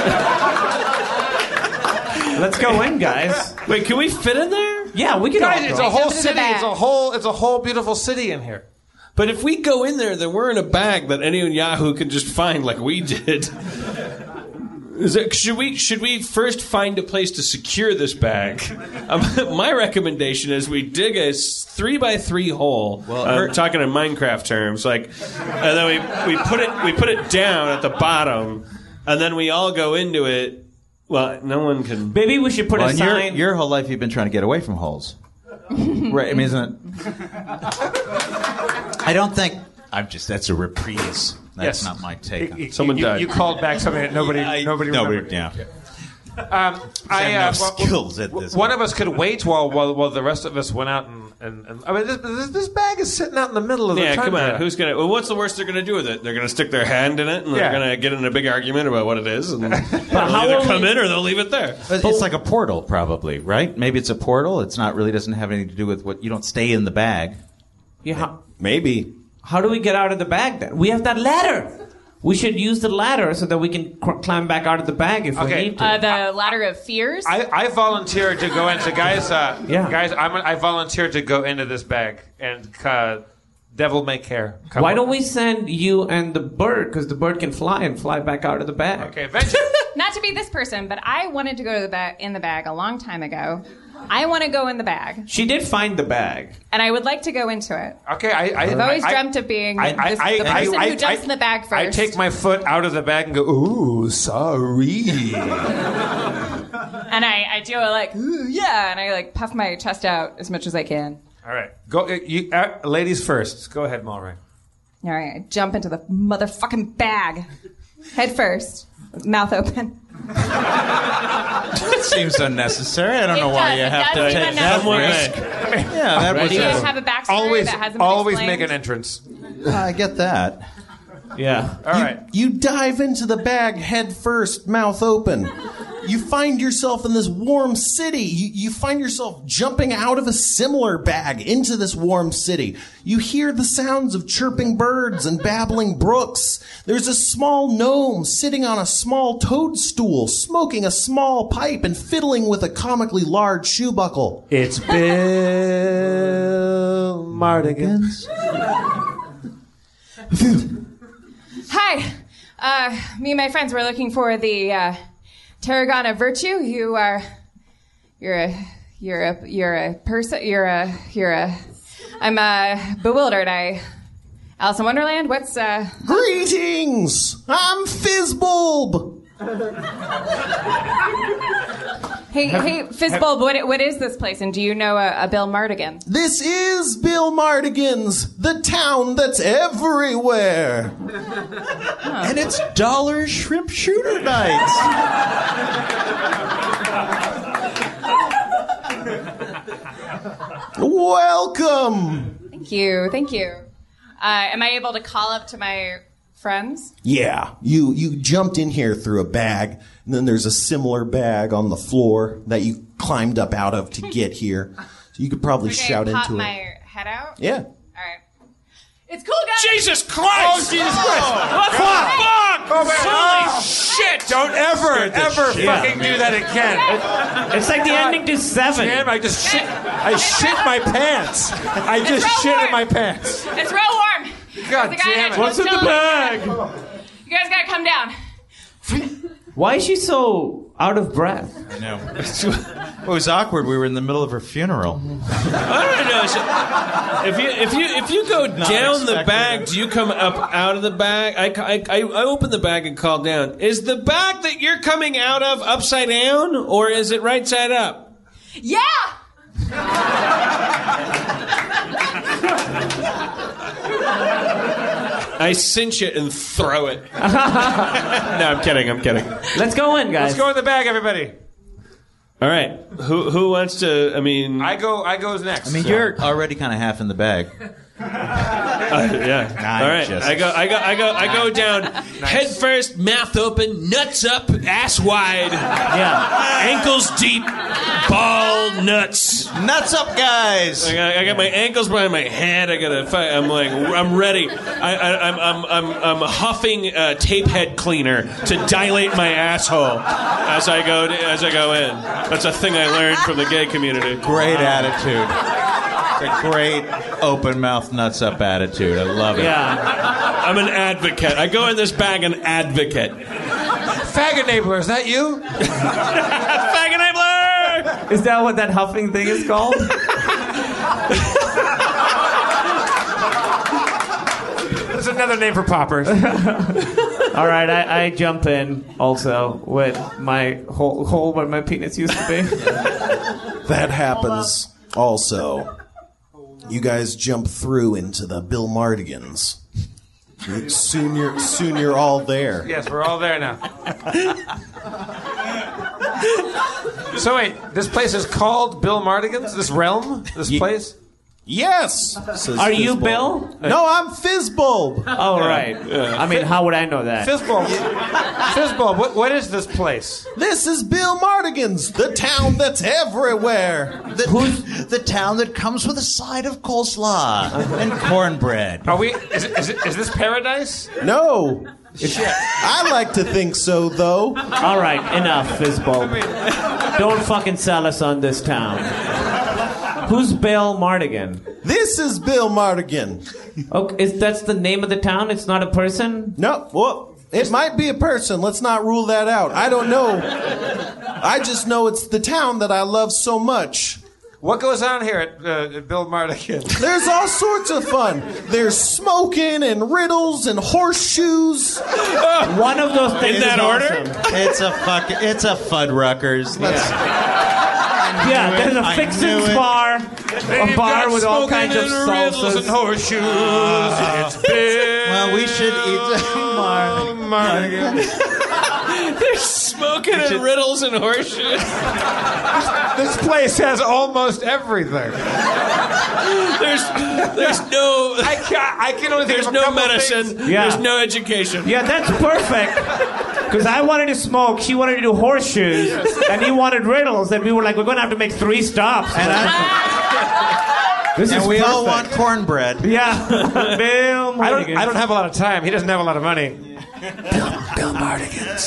Let's go in, guys. Wait, can we fit in there? Yeah, we can. Guys, it's a whole into the city. bag. It's a whole beautiful city in here. But if we go in there, then we're in a bag that any Yahoo can just find, like we did. Should we first find a place to secure this bag? My recommendation is we dig a 3x3 hole. Well, talking in Minecraft terms, and then we put it down at the bottom, and then we all go into it. Well, no one can. Maybe we should put a sign. Your whole life you've been trying to get away from holes. Right? I mean, isn't it? I don't think. That's a reprise. That's not my take. Someone died. You called back something that nobody remembered. Yeah. I have skills at this. One of us could wait while the rest of us went out and I mean this bag is sitting out in the middle of the tundra. Come on. Who's gonna? Well, what's the worst they're gonna do with it? They're gonna stick their hand in it and they're gonna get in a big argument about what it is, and they'll either come in or they'll leave it there. It's like a portal, probably, right? Maybe it's a portal. It's not really doesn't have anything to do with what you don't stay in the bag. Yeah. Maybe. How do we get out of the bag then? We have that ladder. We should use the ladder so that we can climb back out of the bag if we need to. The ladder of fears. I volunteer to go into guys. Guys, I volunteer to go into this bag and devil may care. Why don't we send you and the bird? Because the bird can fly and fly back out of the bag. Okay, Not to be this person, but I wanted to go to the in the bag a long time ago. I want to go in the bag. She did find the bag. And I would like to go into it. Okay, I've always dreamt of being the person who jumps in the bag first. I take my foot out of the bag and go, ooh, sorry. And I do it like, ooh, yeah, and I like puff my chest out as much as I can. All right, go, ladies first. Go ahead, Mulray. All right, I jump into the motherfucking bag. Head first, mouth open. That seems unnecessary. I don't know why you have to take that risk. Yeah, that was. Do you have a backstory that hasn't been always explained? make an entrance. I get that. Yeah. All right. You dive into the bag head first, mouth open. You find yourself in this warm city. You find yourself jumping out of a similar bag into this warm city. You hear the sounds of chirping birds and babbling brooks. There's a small gnome sitting on a small toadstool, smoking a small pipe and fiddling with a comically large shoe buckle. It's Bill Mardigans. Hi, me and my friends were looking for the Tarragon of Virtue. You're a person. I'm bewildered. Alice in Wonderland. What's Greetings! I'm Fizzbulb. Hey, Fizzbulb, what is this place? And do you know a Bill Mardigan? This is Bill Mardigan's, the town that's everywhere. And it's Dollar Shrimp Shooter Nights. Welcome. Thank you. Am I able to call up to my friends? Yeah, you jumped in here through a bag, and then there's a similar bag on the floor that you climbed up out of to get here. So you could probably shout pop into my it. head out? Yeah. All right. It's cool, guys. Jesus Christ! Oh, Jesus Christ! What the fuck? Oh, man. Holy Oh. shit! Don't ever fucking do that again. It's like the ending to Seven. Damn, I shit my pants. I just shit in my pants. It's real warm. God The guy damn it. What's in the bag? You guys gotta come down. Why is she so out of breath? I know. It was awkward. We were in the middle of her funeral. I don't know. If you go down the bag, do you come up out of the bag? I open the bag and call down. Is the bag that you're coming out of upside down, or is it right side up? Yeah. I cinch it and throw it. No, I'm kidding. Let's go in, guys. Let's go in the bag, everybody. All right. Who wants to? I mean, I go next. I mean, you're already kind of half in the bag. Yeah. Nah, all right. just- I go down head first, mouth open, nuts up, ass wide, ankles deep, ball nuts. Nuts up, guys. I got my ankles behind my head. I'm ready. I'm huffing tape head cleaner to dilate my asshole as I go in. That's a thing I learned from the gay community. Great attitude. It's a great open mouth nuts up attitude. I love it. Yeah. I'm an advocate. I go in this bag an advocate. Faggot enabler, is that you? Faggot enabler! Is that what that huffing thing is called? That's another name for poppers. All right, I jump in also with my hole where my penis used to be. That happens also. You guys jump through into the Bill Mardigans. Soon you're all there. Yes, we're all there now. So wait, this place is called Bill Mardigan's? This realm? This place? Yes. Are you Bill? No, I'm Fizzbulb. Oh, right. I mean, how would I know that? Fizzbulb, what is this place? This is Bill Mardigan's, the town that's everywhere. The town that comes with a side of coleslaw and cornbread. Are we? Is this paradise? No. I like to think so, though. All right, enough, Fizzbulb. Don't fucking sell us on this town. Who's Bill Mardigan? This is Bill Mardigan. Okay, that's the name of the town? It's not a person? No, well, it might be a person. Let's not rule that out. I don't know. I just know it's the town that I love so much. What goes on here at Bill Mardigan? There's all sorts of fun. There's smoking and riddles and horseshoes. One of those things in that order? It's a Fuddruckers. Yeah, there's a Fixins bar. A bar with all kinds of salsas. And horseshoes. It's Bill. Well, we should eat Mardigan. They're smoking and riddles and horseshoes. This place has almost everything. There's no. I can only think There's of a no couple medicine. things. Yeah. There's no education. Yeah, that's perfect. Because I wanted to smoke, she wanted to do horseshoes, and he wanted riddles, and we were like, we're going to have to make 3 stops. This is we all perfect. want cornbread. Yeah. Bill Mardigan. I don't have a lot of time. He doesn't have a lot of money. Bill Mardigan's.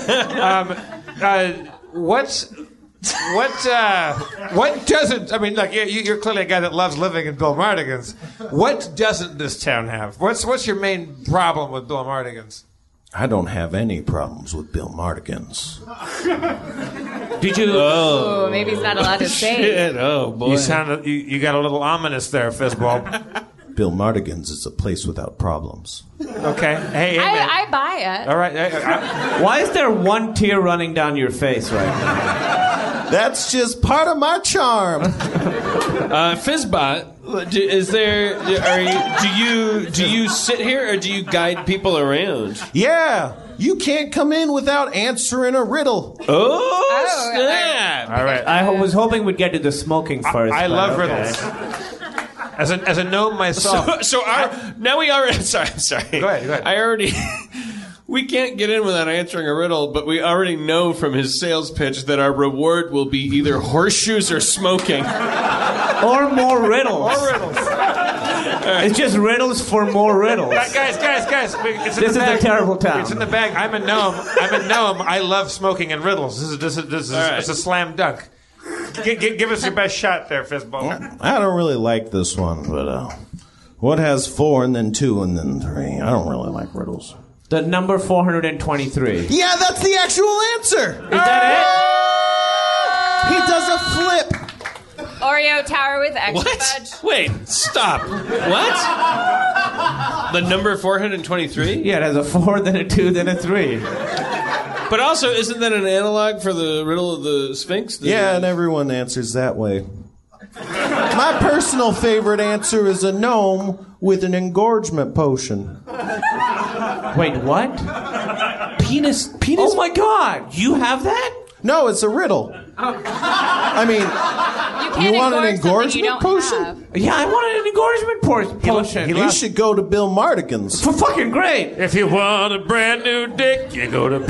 What doesn't? I mean, look, you're clearly a guy that loves living in Bill Mardigan's. What doesn't this town have? What's your main problem with Bill Mardigan's? I don't have any problems with Bill Mardigan's. Did you? Oh, maybe he's not allowed to say. Shit. Oh boy. You got a little ominous there, Fizzball. Bill Mardigan's is a place without problems. Okay. Hey, man. I buy it. All right. Why is there one tear running down your face right now? That's just part of my charm. Fizzbot, is there? Do you sit here or do you guide people around? Yeah, you can't come in without answering a riddle. Oh, snap! All right. I was hoping we'd get to the smoking first. I but love okay. riddles. As a gnome myself. Now we already. Sorry. Go ahead. We can't get in without answering a riddle, but we already know from his sales pitch that our reward will be either horseshoes or smoking. Or more riddles. It's just riddles for more riddles. Guys. It's in This the is bag. a terrible town. It's in the bag. I'm a gnome. I love smoking and riddles. This is right. It's a slam dunk. Give us your best shot there, Fizzball. I don't really like this one, but what has 4 and then 2 and then 3? I don't really like riddles. The number 423. Yeah, that's the actual answer. Is that He does a flip. Oreo tower with extra What? fudge. Wait, stop. What? The number 423? it? Yeah, it has a 4, then a 2, then a 3. But also, isn't that an analog for the riddle of the Sphinx? Yeah, and everyone answers that way. My personal favorite answer is a gnome with an engorgement potion. Wait, what? Penis. Oh my God! You have that? No, it's a riddle. I mean, you want an engorgement potion? Yeah, I want an engorgement potion. You should go to Bill Mardigan's. For fucking great. If you want a brand new dick, you go to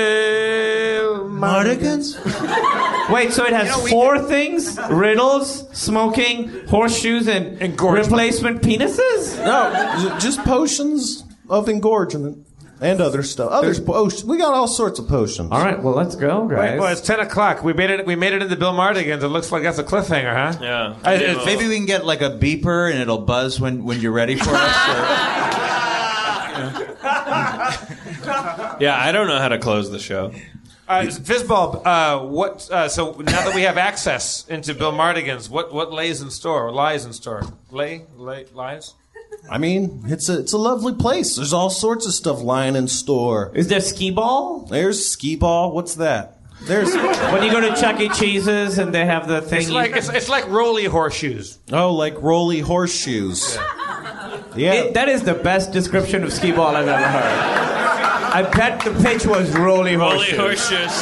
Bill Mardigan's? Wait, so it has 4 things? Riddles, smoking, horseshoes, and replacement penises? No, just potions of engorgement. And other stuff. Potions. We got all sorts of potions. All right, well, let's go, guys. Well, it's 10 o'clock. We made it into Bill Mardigan's. It looks like that's a cliffhanger, huh? Yeah. Maybe we can get like a beeper and it'll buzz when you're ready for us. Yeah, I don't know how to close the show. Fizzball, so now that we have access into Bill Mardigan's, what lies in store? Lies? I mean, it's a lovely place. There's all sorts of stuff lying in store. Is there skee ball? There's skee ball. What's that? There's when you go to Chuck E. Cheese's and they have the thing. It's like Rolly horseshoes. Oh, like Rolly horseshoes. Yeah. That is the best description of skee ball I've ever heard. I bet the pitch was Rolly horseshoes.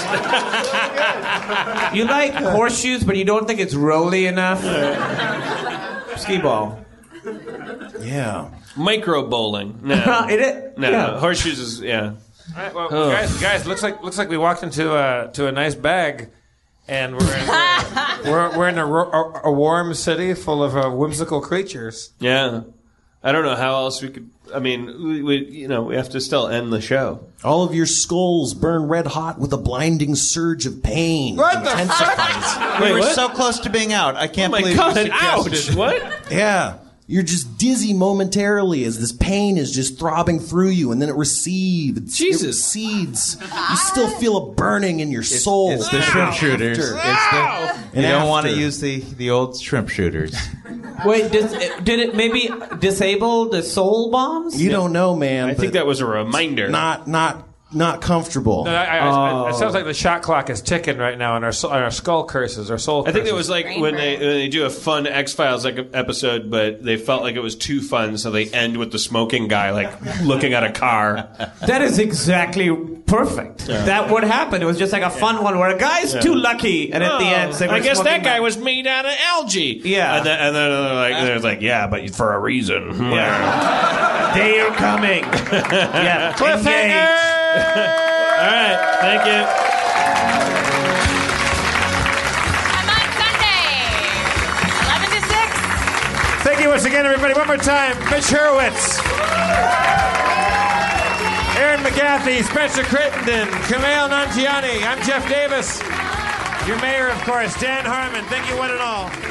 You like horseshoes, but you don't think it's rolly enough? Skee ball. Yeah. Micro bowling. No. No, yeah. Horseshoes is, yeah. All right, well, guys, looks like we walked into a nice bag, and we're in a warm city full of whimsical creatures. Yeah. I don't know how else we could. I mean, we have to still end the show. All of your skulls burn red hot with a blinding surge of pain. What the fuck? We were so close to being out. I can't believe you suggested. Ouch! What? Yeah. You're just dizzy momentarily as this pain is just throbbing through you, and then it recedes. Jesus. It recedes. You still feel a burning in your soul. It's the shrimp shooters. You don't want to use the old shrimp shooters. Wait, did it maybe disable the soul bombs? You don't know, man. I think that was a reminder. Not not comfortable. No, it sounds like the shot clock is ticking right now on our skull curses, our soul. I think it was like when they do a fun X-Files episode, but they felt like it was too fun, so they end with the smoking guy looking at a car. That is exactly perfect. Yeah. That would happen. It was just like a fun one where a guy's too lucky, and at the end, I guess that guy was made out of algae. Yeah, and then they're like, yeah, but for a reason. Yeah. They are coming. Yeah, cliffhanger. All right, thank you. I'm on Sunday, 11 to 6. Thank you once again, everybody. One more time, Mitch Hurwitz, Aaron McGathy, Spencer Crittenden, Kumail Nanjiani. I'm Jeff Davis, your mayor, of course, Dan Harmon. Thank you, one and all.